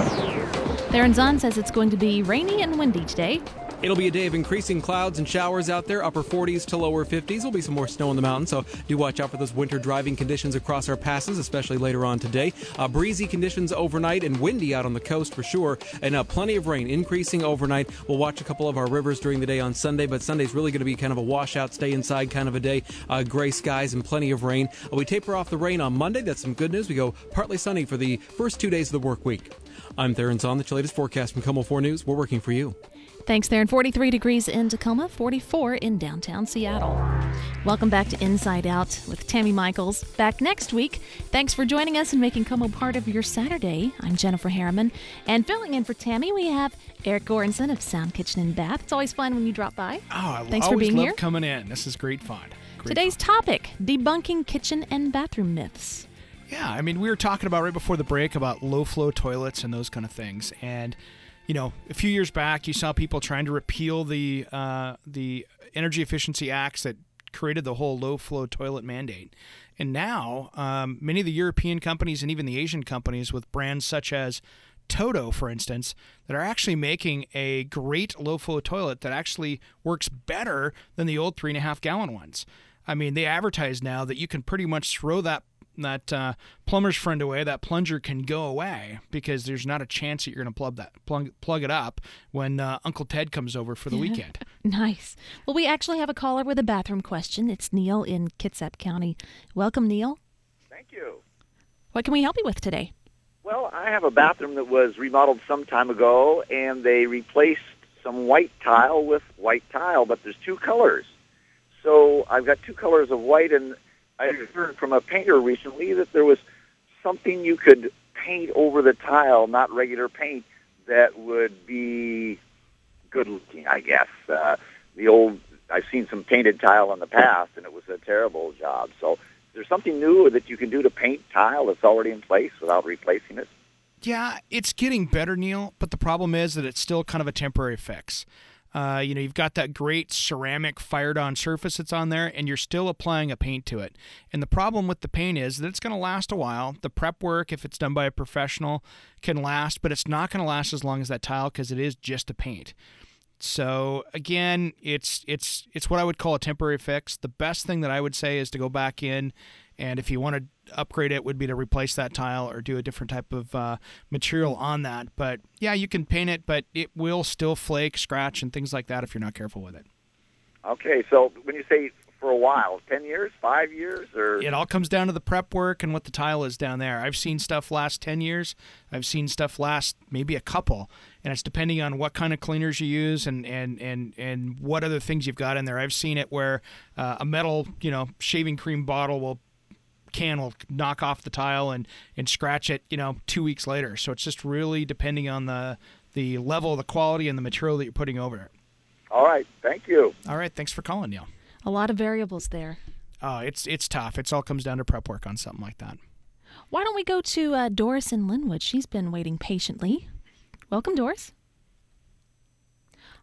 Theron Zahn says it's going to be rainy and windy today. It'll be a day of increasing clouds and showers out there, upper forties to lower fifties. There'll be some more snow in the mountains, so do watch out for those winter driving conditions across our passes, especially later on today. Uh, breezy conditions overnight and windy out on the coast for sure, and uh, plenty of rain increasing overnight. We'll watch a couple of our rivers during the day on Sunday, but Sunday's really going to be kind of a washout, stay inside kind of a day. Uh, gray skies and plenty of rain. Uh, we taper off the rain on Monday. That's some good news. We go partly sunny for the first two days of the work week. I'm Theron Zahn, the latest forecast from KOMO four News. We're working for you. Thanks, Theron. forty-three degrees in Tacoma, forty-four in downtown Seattle. Welcome back to Inside Out with Tammy Michaels. Back next week. Thanks for joining us and making KOMO part of your Saturday. I'm Jennifer Harriman. And filling in for Tammy, we have Eric Goranson of Sound Kitchen and Bath. It's always fun when you drop by. Oh, I Thanks always for being love here. coming in. This is great fun. Great Today's fun. topic, debunking kitchen and bathroom myths. Yeah, I mean, we were talking about right before the break about low-flow toilets and those kind of things. And you know, a few years back, you saw people trying to repeal the uh, the energy efficiency acts that created the whole low-flow toilet mandate. And now, um, many of the European companies and even the Asian companies with brands such as Toto, for instance, that are actually making a great low-flow toilet that actually works better than the old three and a half gallon ones. I mean, they advertise now that you can pretty much throw that that uh, plumber's friend away, that plunger can go away because there's not a chance that you're going to plug that plug, plug it up when uh, Uncle Ted comes over for the weekend. Nice. Well, we actually have a caller with a bathroom question. It's Neil in Kitsap County. Welcome, Neil. Thank you. What can we help you with today? Well, I have a bathroom that was remodeled some time ago, and they replaced some white tile with white tile, but there's two colors. So I've got two colors of white, and I heard from a painter recently that there was something you could paint over the tile, not regular paint, that would be good looking, I guess. Uh, the old, I've seen some painted tile in the past, and it was a terrible job. So is there something new that you can do to paint tile that's already in place without replacing it? Yeah, it's getting better, Neil, but the problem is that it's still kind of a temporary fix. Uh, you know, you've got that great ceramic fired-on surface that's on there, and you're still applying a paint to it. And the problem with the paint is that it's going to last a while. The prep work, if it's done by a professional, can last, but it's not going to last as long as that tile because it is just a paint. So, again, it's it's it's what I would call a temporary fix. The best thing that I would say is to go back in, and if you want to upgrade it, would be to replace that tile or do a different type of uh, material on that. But, yeah, you can paint it, but it will still flake, scratch, and things like that if you're not careful with it. Okay, so when you say for a while, ten years, five years, or it all comes down to the prep work and what the tile is down there. I've seen stuff last ten years. I've seen stuff last maybe a couple, and it's depending on what kind of cleaners you use and and and and what other things you've got in there. I've seen it where uh, a metal, you know, shaving cream bottle will can will knock off the tile and and scratch it, you know, two weeks later. So it's just really depending on the the level, the quality, and the material that you're putting over it. All right, thank you. All right, thanks for calling, Neil. A lot of variables there. Oh, it's it's tough. It all comes down to prep work on something like that. Why don't we go to uh, Doris in Linwood? She's been waiting patiently. Welcome, Doris.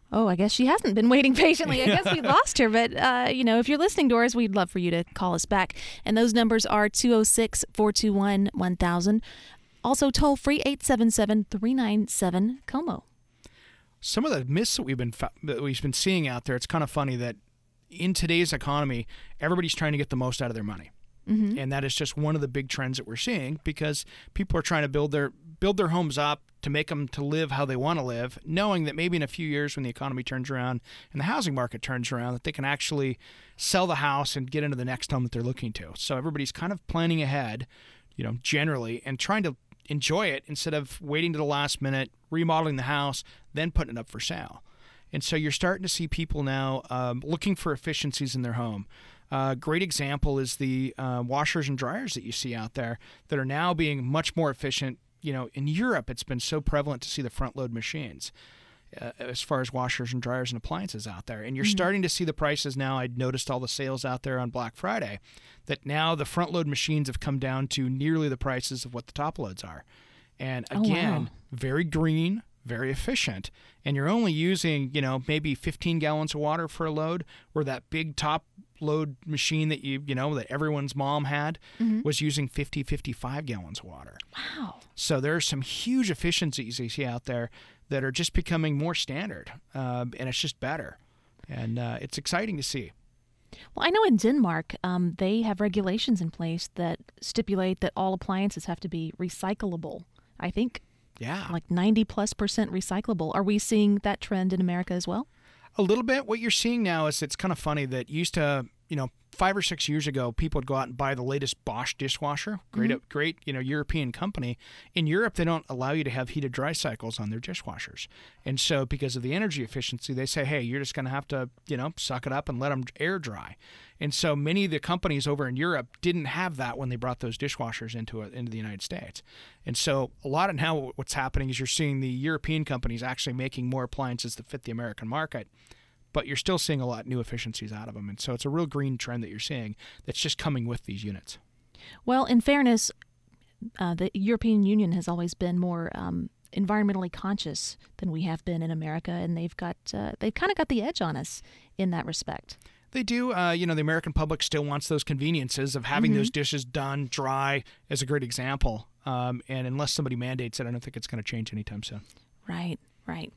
Oh, I guess she hasn't been waiting patiently. I guess we lost her. But, uh, you know, if you're listening to us, we'd love for you to call us back. And those numbers are two oh six, four two one, one thousand. Also toll free eight seven seven, three nine seven, C O M O. Some of the myths that we've been that we've been seeing out there, it's kind of funny that in today's economy, everybody's trying to get the most out of their money. Mm-hmm. And that is just one of the big trends that we're seeing because people are trying to build their build their homes up to make them to live how they want to live, knowing that maybe in a few years when the economy turns around and the housing market turns around, that they can actually sell the house and get into the next home that they're looking to. So everybody's kind of planning ahead, you know, generally, and trying to enjoy it instead of waiting to the last minute, remodeling the house, then putting it up for sale. And so you're starting to see people now um, looking for efficiencies in their home. A uh, great example is the uh, washers and dryers that you see out there that are now being much more efficient. You know, in Europe, it's been so prevalent to see the front-load machines uh, as far as washers and dryers and appliances out there. And you're mm-hmm. starting to see the prices now. I noticed all the sales out there on Black Friday that now the front-load machines have come down to nearly the prices of what the top-loads are. And again, oh, wow. very green, very efficient. And you're only using, you know, maybe fifteen gallons of water for a load, where that big top load machine that you you know that everyone's mom had mm-hmm. was using fifty, fifty-five gallons of water. Wow. So there are some huge efficiencies you see out there that are just becoming more standard, uh, and it's just better. And uh, it's exciting to see. Well, I know in Denmark, um, they have regulations in place that stipulate that all appliances have to be recyclable. I think yeah, like ninety plus percent recyclable. Are we seeing that trend in America as well? A little bit. What you're seeing now is it's kind of funny that used to, you know, five or six years ago, people would go out and buy the latest Bosch dishwasher. Great, mm-hmm. great, you know, European company. In Europe, they don't allow you to have heated dry cycles on their dishwashers. And so because of the energy efficiency, they say, hey, you're just going to have to, you know, suck it up and let them air dry. And so many of the companies over in Europe didn't have that when they brought those dishwashers into it, into the United States. And so a lot of now what's happening is you're seeing the European companies actually making more appliances that fit the American market. But you're still seeing a lot of new efficiencies out of them. And so it's a real green trend that you're seeing that's just coming with these units. Well, in fairness, uh, the European Union has always been more um, environmentally conscious than we have been in America, and they've got uh, they've kind of got the edge on us in that respect. They do. Uh, you know, the American public still wants those conveniences of having mm-hmm. those dishes done dry as a great example. Um, and unless somebody mandates it, I don't think it's going to change anytime soon. Right, right.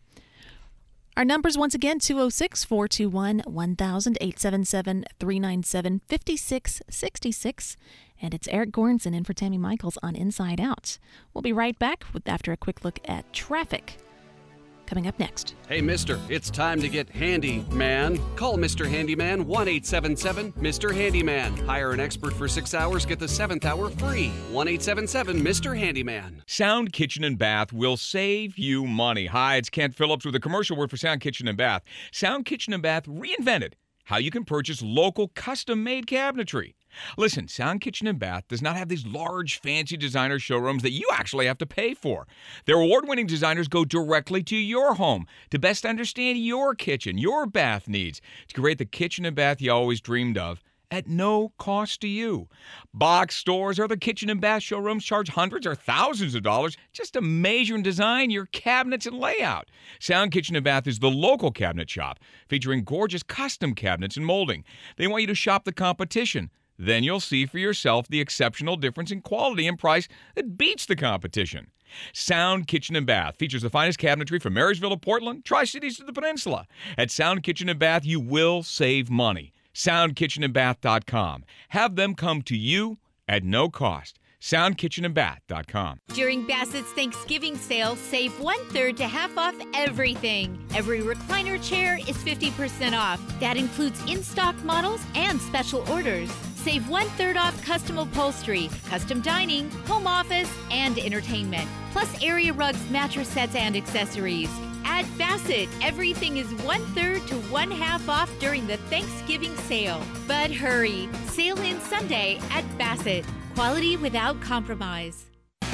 Our numbers, once again, two oh six, four two one, one thousand, eight seven seven, three nine seven, five six six six. And it's Eric Goranson in for Tammy Michaels on Inside Out. We'll be right back with, after a quick look at traffic. Coming up next. Hey, mister, it's time to get handy, man. Call Mister Handyman, one eight seven seven, Mister Handyman. Hire an expert for six hours, get the seventh hour free. one eight seven seven, Mister Handyman. Sound Kitchen and Bath will save you money. Hi, it's Kent Phillips with a commercial word for Sound Kitchen and Bath. Sound Kitchen and Bath reinvented how you can purchase local custom-made cabinetry. Listen, Sound Kitchen and Bath does not have these large, fancy designer showrooms that you actually have to pay for. Their award-winning designers go directly to your home to best understand your kitchen, your bath needs, to create the kitchen and bath you always dreamed of at no cost to you. Box stores or the kitchen and bath showrooms charge hundreds or thousands of dollars just to measure and design your cabinets and layout. Sound Kitchen and Bath is the local cabinet shop featuring gorgeous custom cabinets and molding. They want you to shop the competition. Then you'll see for yourself the exceptional difference in quality and price that beats the competition. Sound Kitchen and Bath features the finest cabinetry from Marysville to Portland, Tri-Cities to the Peninsula. At Sound Kitchen and Bath, you will save money. sound kitchen and bath dot com. Have them come to you at no cost. sound kitchen and bath dot com. During Bassett's Thanksgiving sale, save one-third to half off everything. Every recliner chair is fifty percent off. That includes in-stock models and special orders. Save one-third off custom upholstery, custom dining, home office, and entertainment. Plus area rugs, mattress sets, and accessories. At Bassett, everything is one-third to one-half off during the Thanksgiving sale. But hurry, sale ends Sunday at Bassett. Quality without compromise.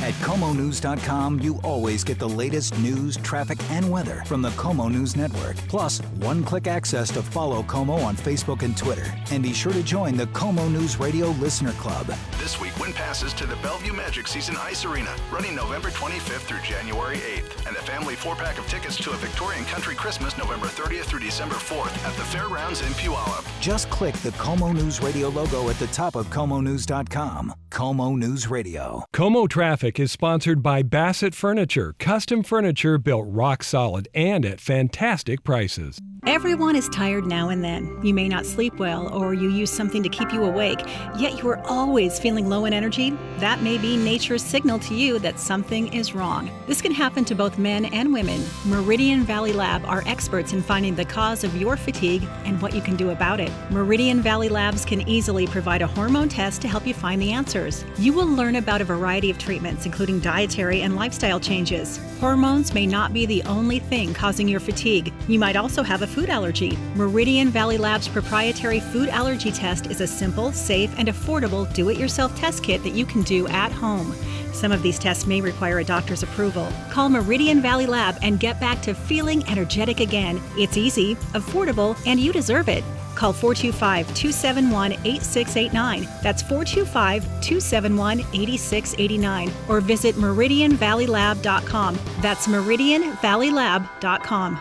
At Como News dot com, you always get the latest news, traffic, and weather from the Como News Network. Plus, one-click access to follow Como on Facebook and Twitter. And be sure to join the Como News Radio Listener Club. This week, win passes to the Bellevue Magic Season Ice Arena, running November twenty-fifth through January eighth. And a family four-pack of tickets to a Victorian Country Christmas November thirtieth through December fourth at the Fairgrounds in Puyallup. Just click the Como News Radio logo at the top of Como News dot com. Como News Radio. Como Traffic is sponsored by Bassett Furniture, custom furniture built rock solid and at fantastic prices. Everyone is tired now and then. You may not sleep well, or you use something to keep you awake, yet you are always feeling low in energy. That may be nature's signal to you that something is wrong. This can happen to both men and women. Meridian Valley Lab are experts in finding the cause of your fatigue and what you can do about it. Meridian Valley Labs can easily provide a hormone test to help you find the answers. You will learn about a variety of treatments, including dietary and lifestyle changes. Hormones may not be the only thing causing your fatigue. You might also have a food allergy. Meridian Valley Labs' proprietary food allergy test is a simple, safe, and affordable do-it-yourself test kit that you can do at home. Some of these tests may require a doctor's approval. Call Meridian Valley Lab and get back to feeling energetic again. It's easy, affordable, and you deserve it. Call four two five, two seven one, eight six eight nine. That's four two five, two seven one, eight six eight nine. Or visit meridian valley lab dot com. That's meridian valley lab dot com.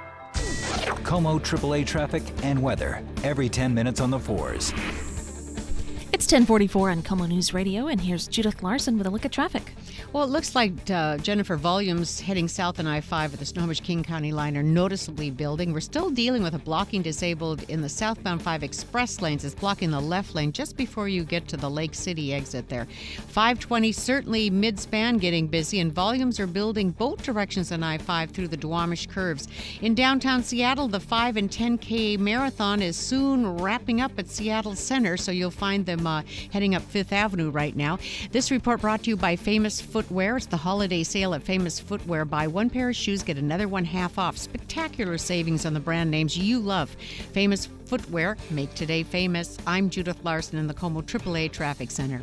Como triple A traffic and weather every ten minutes on the fours. It's ten forty-four on Como News Radio, and here's Judith Larson with a look at traffic. Well, it looks like, uh, Jennifer, volumes heading south on I five at the Snohomish-King County line are noticeably building. We're still dealing with a blocking disabled in the southbound five express lanes. It's blocking the left lane just before you get to the Lake City exit there. five twenty, certainly mid-span getting busy, and volumes are building both directions on I five through the Duwamish curves. In downtown Seattle, the five and ten K marathon is soon wrapping up at Seattle Center, so you'll find them uh, heading up Fifth Avenue right now. This report brought to you by Famous Footwear. It's the holiday sale at Famous Footwear. Buy one pair of shoes, get another one half off. Spectacular savings on the brand names you love. Famous Footwear, make today famous. I'm Judith Larson in the Como triple A Traffic Center.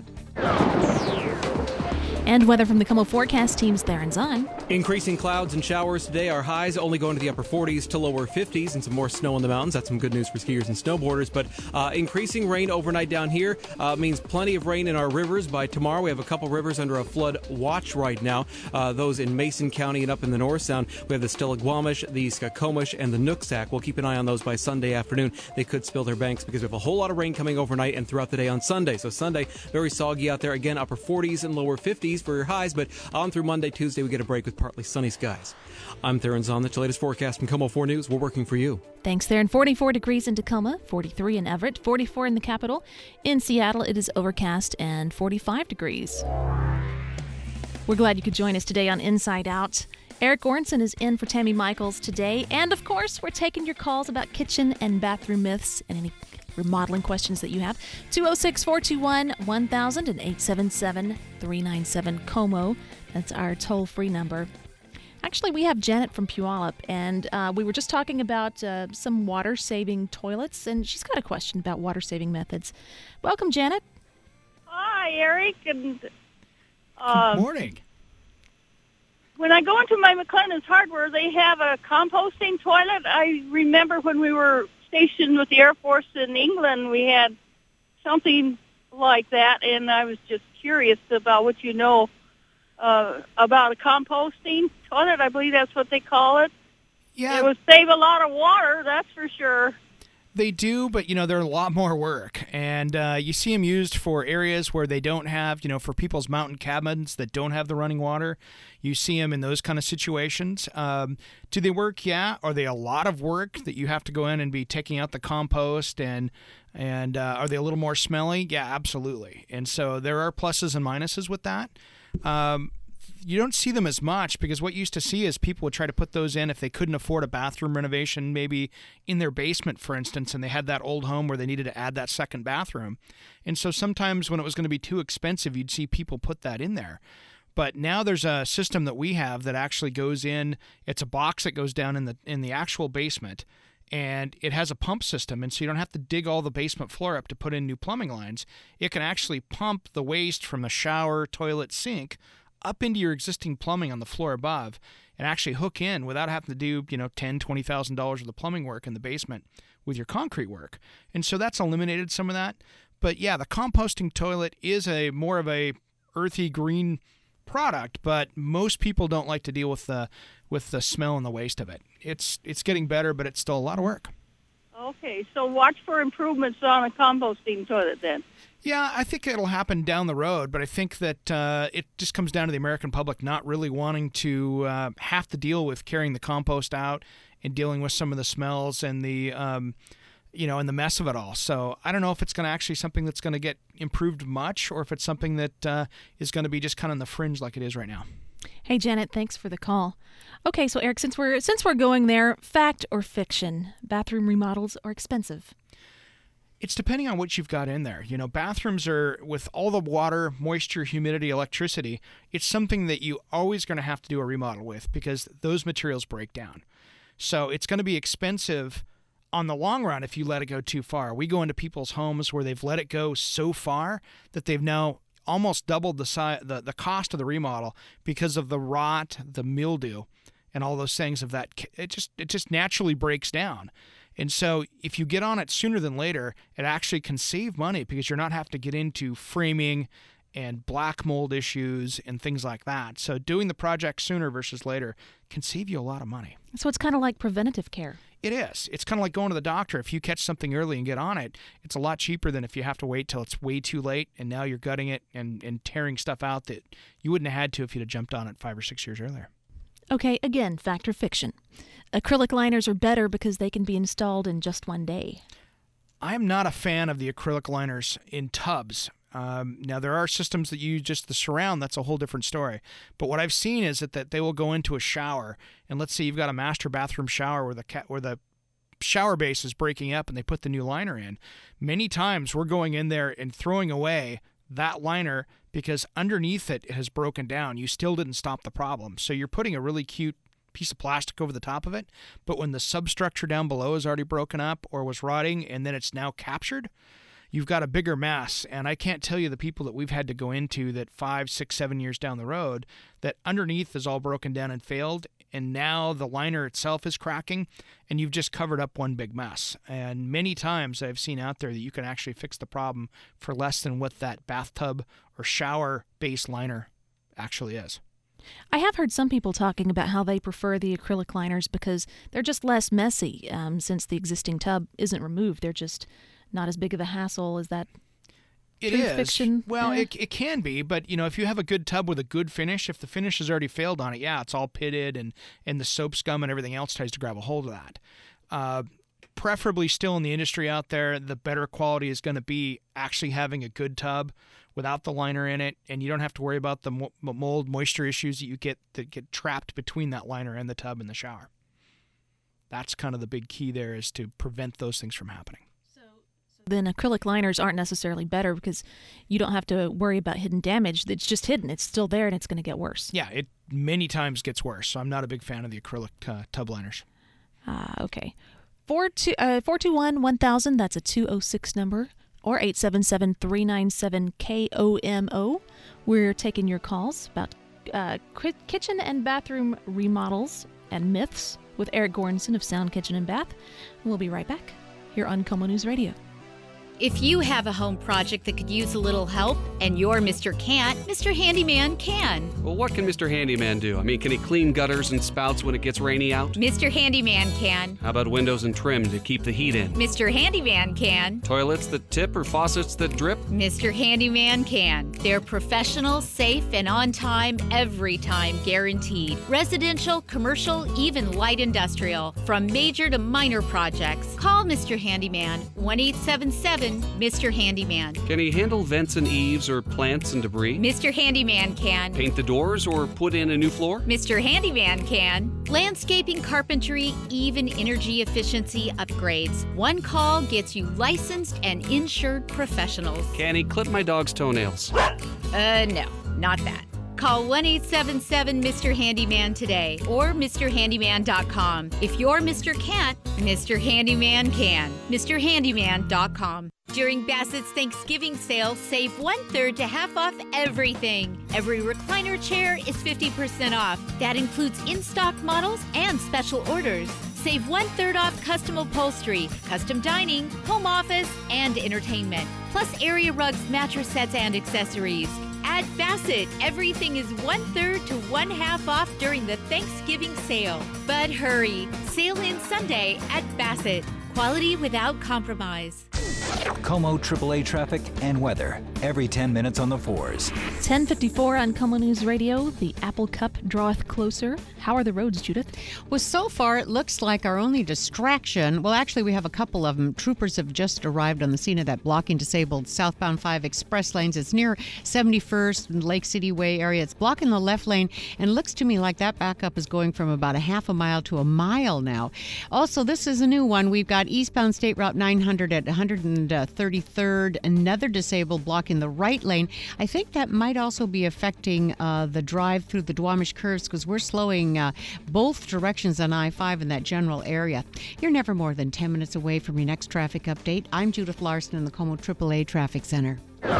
And weather from the Como forecast team's Theron Zahn. Increasing clouds and showers today. Our highs only going to the upper forties to lower fifties, and some more snow in the mountains. That's some good news for skiers and snowboarders. But uh, increasing rain overnight down here uh, means plenty of rain in our rivers. By tomorrow, we have a couple rivers under a flood watch right now. Uh, those in Mason County and up in the North Sound. We have the Stillaguamish, the Skokomish, and the Nooksack. We'll keep an eye on those by Sunday afternoon. They could spill their banks because we have a whole lot of rain coming overnight and throughout the day on Sunday. So Sunday, very soggy out there. Again, upper forties and lower fifties for your highs, but on through Monday, Tuesday, we get a break with partly sunny skies. I'm Theron Zahn. That's the latest forecast from Como four News. We're working for you. Thanks, Theron. forty-four degrees in Tacoma, forty-three in Everett, forty-four in the capital. In Seattle, it is overcast and forty-five degrees. We're glad you could join us today on Inside Out. Eric Goranson is in for Tammy Michaels today. And, of course, we're taking your calls about kitchen and bathroom myths and any remodeling questions that you have. two oh six, four two one, one thousand and eight seven seven, three nine seven Como. That's our toll-free number. Actually, we have Janet from Puyallup, and uh, we were just talking about uh, some water-saving toilets, and she's got a question about water-saving methods. Welcome, Janet. Hi, Eric. And, um, Good morning. When I go into my McLennan's Hardware, they have a composting toilet. I remember when we were stationed with the Air Force in England, we had something like that, and I was just curious about what you know uh, about a composting toilet. I believe that's what they call it. Yeah. It would save a lot of water, that's for sure. They do, but, you know, they're a lot more work. And uh, you see them used for areas where they don't have, you know, for people's mountain cabins that don't have the running water. You see them in those kind of situations. Um, do they work? Yeah. Are they a lot of work that you have to go in and be taking out the compost? And and uh, are they a little more smelly? Yeah, absolutely. And so there are pluses and minuses with that. Um You don't see them as much because what you used to see is people would try to put those in if they couldn't afford a bathroom renovation, maybe in their basement, for instance, and they had that old home where they needed to add that second bathroom. And so sometimes when it was going to be too expensive, you'd see people put that in there. But now there's a system that we have that actually goes in. It's a box that goes down in the in the actual basement, and it has a pump system, and so you don't have to dig all the basement floor up to put in new plumbing lines. It can actually pump the waste from the shower, toilet, sink up into your existing plumbing on the floor above and actually hook in without having to do, you know, ten thousand dollars, twenty thousand dollars of the plumbing work in the basement with your concrete work. And so that's eliminated some of that. But yeah, the composting toilet is a more of a earthy green product, but most people don't like to deal with the with the smell and the waste of it. It's it's getting better, but it's still a lot of work. Okay, so watch for improvements on a composting toilet then. Yeah, I think it'll happen down the road, but I think that uh, it just comes down to the American public not really wanting to uh, have to deal with carrying the compost out and dealing with some of the smells and the um, you know, and the mess of it all. So I don't know if it's going to actually something that's going to get improved much, or if it's something that uh, is going to be just kind of on the fringe like it is right now. Hey, Janet, thanks for the call. Okay, so Eric, since we're since we're going there, fact or fiction? Bathroom remodels are expensive. It's depending on what you've got in there. You know, bathrooms are, with all the water, moisture, humidity, electricity, it's something that you always going to have to do a remodel with because those materials break down. So it's going to be expensive on the long run if you let it go too far. We go into people's homes where they've let it go so far that they've now almost doubled the size, the, the cost of the remodel because of the rot, the mildew, and all those things of that. It just it just naturally breaks down. And so if you get on it sooner than later, it actually can save money because you're not having to get into framing and black mold issues and things like that. So doing the project sooner versus later can save you a lot of money. So it's kind of like preventative care. It is. It's kind of like going to the doctor. If you catch something early and get on it, it's a lot cheaper than if you have to wait till it's way too late and now you're gutting it and, and tearing stuff out that you wouldn't have had to if you'd have jumped on it five or six years earlier. Okay, again, fact or fiction? Acrylic liners are better because they can be installed in just one day. I'm not a fan of the acrylic liners in tubs. Um, now, there are systems that use just the surround. That's a whole different story. But what I've seen is that, that they will go into a shower, and let's say you've got a master bathroom shower where the ca- where the shower base is breaking up and they put the new liner in. Many times we're going in there and throwing away that liner because underneath it, it has broken down. You still didn't stop the problem. So you're putting a really cute piece of plastic over the top of it, but when the substructure down below is already broken up or was rotting and then it's now captured, you've got a bigger mess. And I can't tell you the people that we've had to go into that five, six, seven years down the road that underneath is all broken down and failed, and now the liner itself is cracking, and you've just covered up one big mess. And many times I've seen out there that you can actually fix the problem for less than what that bathtub or shower base liner actually is. I have heard some people talking about how they prefer the acrylic liners because they're just less messy um, since the existing tub isn't removed. They're just not as big of a hassle as that. It true is. Fiction. Well, eh? it, it can be, but you know, if you have a good tub with a good finish, if the finish has already failed on it, yeah, it's all pitted and, and the soap scum and everything else tries to grab a hold of that. Uh, preferably still in the industry out there, the better quality is going to be actually having a good tub without the liner in it, and you don't have to worry about the mo- mold, moisture issues that you get that get trapped between that liner and the tub in the shower. That's kind of the big key there, is to prevent those things from happening. Then acrylic liners aren't necessarily better because you don't have to worry about hidden damage. It's just hidden. It's still there, and it's going to get worse. Yeah, it many times gets worse, so I'm not a big fan of the acrylic uh, tub liners. Ah, uh, okay. four two one, one thousand, that's a two oh six number, or eight seven seven, three nine seven, K O M O. We're taking your calls about uh, kitchen and bathroom remodels and myths with Eric Goranson of Sound Kitchen and Bath. We'll be right back here on KOMO News Radio. If you have a home project that could use a little help and you're Mister Can't, Mister Handyman can. Well, what can Mister Handyman do? I mean, can he clean gutters and spouts when it gets rainy out? Mister Handyman can. How about windows and trim to keep the heat in? Mister Handyman can. Toilets that tip or faucets that drip? Mister Handyman can. They're professional, safe, and on time, every time guaranteed. Residential, commercial, even light industrial. From major to minor projects. Call Mister Handyman, one eight seven seven, Mister Handyman. Can he handle vents and eaves or plants and debris? Mister Handyman can. Paint the doors or put in a new floor? Mister Handyman can. Landscaping, carpentry, even energy efficiency upgrades. One call gets you licensed and insured professionals. Can he clip my dog's toenails? Uh, no, not that. Call one eight seven seven Mister Handyman today or Mister Handyman dot com. If your Mister can't, Mister Handyman can. Mister Handyman dot com. During Bassett's Thanksgiving sale, save one-third to half off everything. Every recliner chair is fifty percent off. That includes in-stock models and special orders. Save one-third off custom upholstery, custom dining, home office, and entertainment. Plus area rugs, mattress sets, and accessories. At Bassett, everything is one-third to one-half off during the Thanksgiving sale. But hurry, sale ends Sunday at Bassett. Quality without compromise. Como triple A traffic and weather every ten minutes on the fours. ten fifty-four on Como News Radio. The Apple Cup draweth closer. How are the roads, Judith? Well, so far it looks like our only distraction, well, actually we have a couple of them. Troopers have just arrived on the scene of that blocking disabled southbound five express lanes. It's near seventy-first and Lake City Way area. It's blocking the left lane, and looks to me like that backup is going from about a half a mile to a mile now. Also, this is a new one. We've got eastbound State Route nine hundred at one hundred thirty-third, another disabled blocking the right lane. I think that might also be affecting uh, the drive through the Duwamish curves because we're slowing uh, both directions on I five in that general area. You're never more than ten minutes away from your next traffic update. I'm Judith Larson in the Como triple A Traffic Center.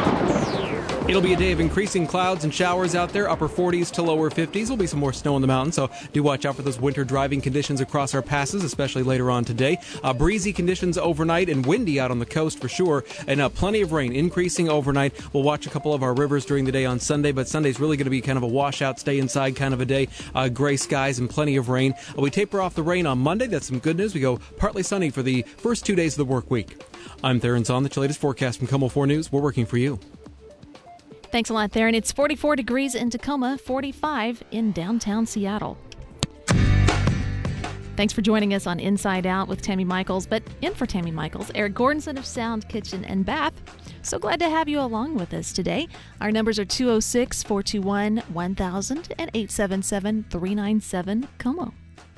It'll be a day of increasing clouds and showers out there, upper forties to lower fifties. There'll be some more snow in the mountains, so do watch out for those winter driving conditions across our passes, especially later on today. Uh, breezy conditions overnight and windy out on the coast for sure, and uh, plenty of rain increasing overnight. We'll watch a couple of our rivers during the day on Sunday, but Sunday's really going to be kind of a washout, stay inside kind of a day. Uh, gray skies and plenty of rain. Uh, we taper off the rain on Monday. That's some good news. We go partly sunny for the first two days of the work week. I'm Theron Zahn, the latest forecast from Como four News. We're working for you. Thanks a lot, Theron. It's forty-four degrees in Tacoma, forty-five in downtown Seattle. Thanks for joining us on Inside Out with Tammy Michaels. But in for Tammy Michaels, Eric Gordonson of Sound Kitchen and Bath. So glad to have you along with us today. Our numbers are two oh six, four two one, one thousand and eight seven seven, three nine seven, Como.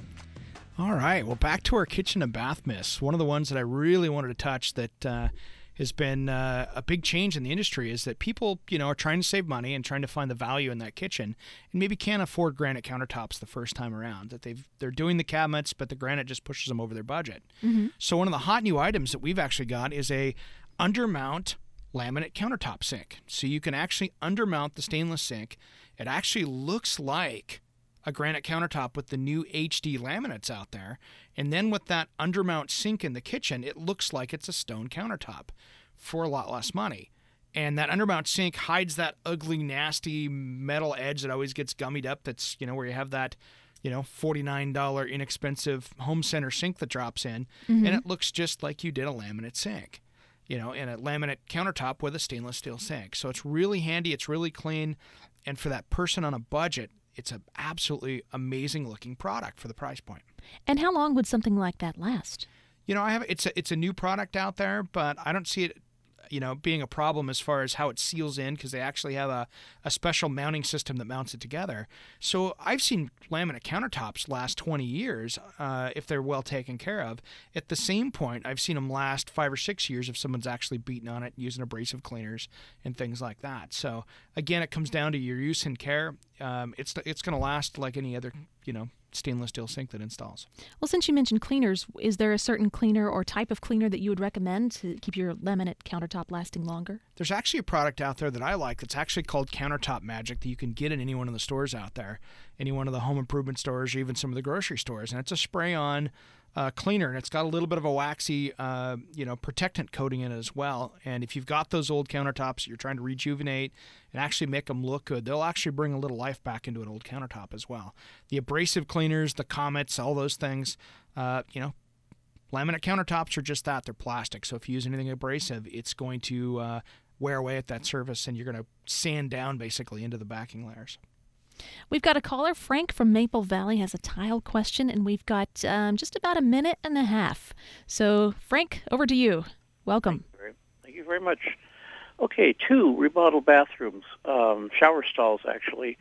All right. Well, back to our kitchen and bath myths. One of the ones that I really wanted to touch that uh, has been uh, a big change in the industry is that people, you know, are trying to save money and trying to find the value in that kitchen and maybe can't afford granite countertops the first time around. That they've they're doing the cabinets, but the granite just pushes them over their budget. Mm-hmm. So one of the hot new items that we've actually got is a undermount laminate countertop sink. So you can actually undermount the stainless sink. It actually looks like a granite countertop with the new H D laminates out there. And then with that undermount sink in the kitchen, it looks like it's a stone countertop for a lot less money. And that undermount sink hides that ugly, nasty metal edge that always gets gummied up. That's, you know, where you have that, you know, forty-nine dollars inexpensive home center sink that drops in. Mm-hmm. And it looks just like you did a laminate sink, you know, and a laminate countertop with a stainless steel sink. So it's really handy. It's really clean. And for that person on a budget, it's an absolutely amazing looking product for the price point. And how long would something like that last? You know, I have it's a, it's a new product out there, but I don't see it, you know, being a problem as far as how it seals in because they actually have a, a special mounting system that mounts it together. So I've seen laminate countertops last twenty years uh, if they're well taken care of. At the same point, I've seen them last five or six years if someone's actually beaten on it using abrasive cleaners and things like that. So again, it comes down to your use and care. Um, it's it's going to last like any other, you know, stainless steel sink that installs. Well, since you mentioned cleaners, is there a certain cleaner or type of cleaner that you would recommend to keep your laminate countertop lasting longer? There's actually a product out there that I like that's actually called Countertop Magic that you can get in any one of the stores out there, any one of the home improvement stores or even some of the grocery stores. And it's a spray-on uh, cleaner, and it's got a little bit of a waxy, uh, you know, protectant coating in it as well. And if you've got those old countertops that you're trying to rejuvenate and actually make them look good, they'll actually bring a little life back into an old countertop as well. The abrasive cleaners, the Comets, all those things, uh, you know, laminate countertops are just that. They're plastic. So if you use anything abrasive, it's going to uh, wear away at that surface, and you're going to sand down basically into the backing layers. We've got a caller. Frank from Maple Valley has a tile question, and we've got um, just about a minute and a half. So, Frank, over to you. Welcome. Thank you very, thank you very much. Okay, two remodeled bathrooms, um, shower stalls, actually.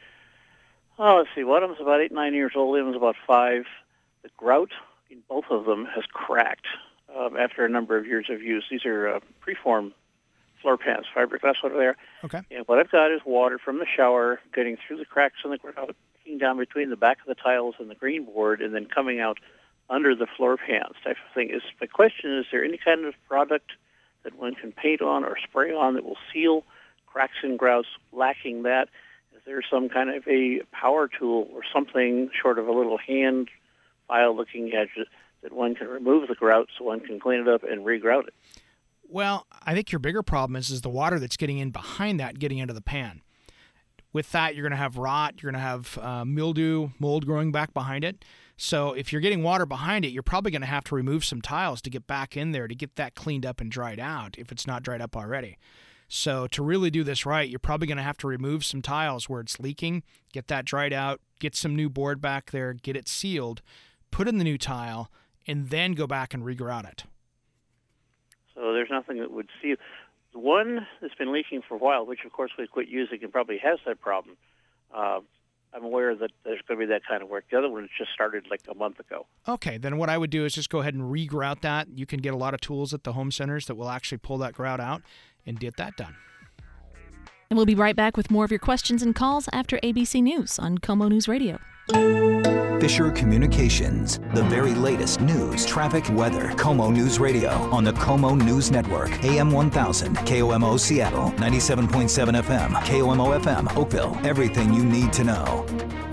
Oh, let's see. One of them's about eight, nine years old. The other one's about five. The grout in both of them has cracked um, after a number of years of use. These are uh, preform floor pans, fiberglass, whatever they are. Okay. And what I've got is water from the shower getting through the cracks in the grout, getting down between the back of the tiles and the green board, and then coming out under the floor pans type of thing. Is my question, is there any kind of product that one can paint on or spray on that will seal cracks and grouts? Lacking that, is there some kind of a power tool or something short of a little hand file looking gadget that one can remove the grout so one can clean it up and regrout it? Well, I think your bigger problem is, is the water that's getting in behind that, getting into the pan. With that, you're going to have rot, you're going to have uh, mildew, mold growing back behind it. So if you're getting water behind it, you're probably going to have to remove some tiles to get back in there to get that cleaned up and dried out if it's not dried up already. So to really do this right, you're probably going to have to remove some tiles where it's leaking, get that dried out, get some new board back there, get it sealed, put in the new tile, and then go back and regrout it. So there's nothing that would seal. The one that's been leaking for a while, which of course we quit using and probably has that problem, uh, I'm aware that there's going to be that kind of work. The other one just started like a month ago. Okay, then what I would do is just go ahead and regrout that. You can get a lot of tools at the home centers that will actually pull that grout out and get that done. And we'll be right back with more of your questions and calls after A B C News on KOMO News Radio. Fisher Communications, the very latest news, traffic, weather. KOMO News Radio on the KOMO News Network. A M one thousand, K O M O Seattle, ninety-seven point seven F M, K O M O F M, Oakville. Everything you need to know.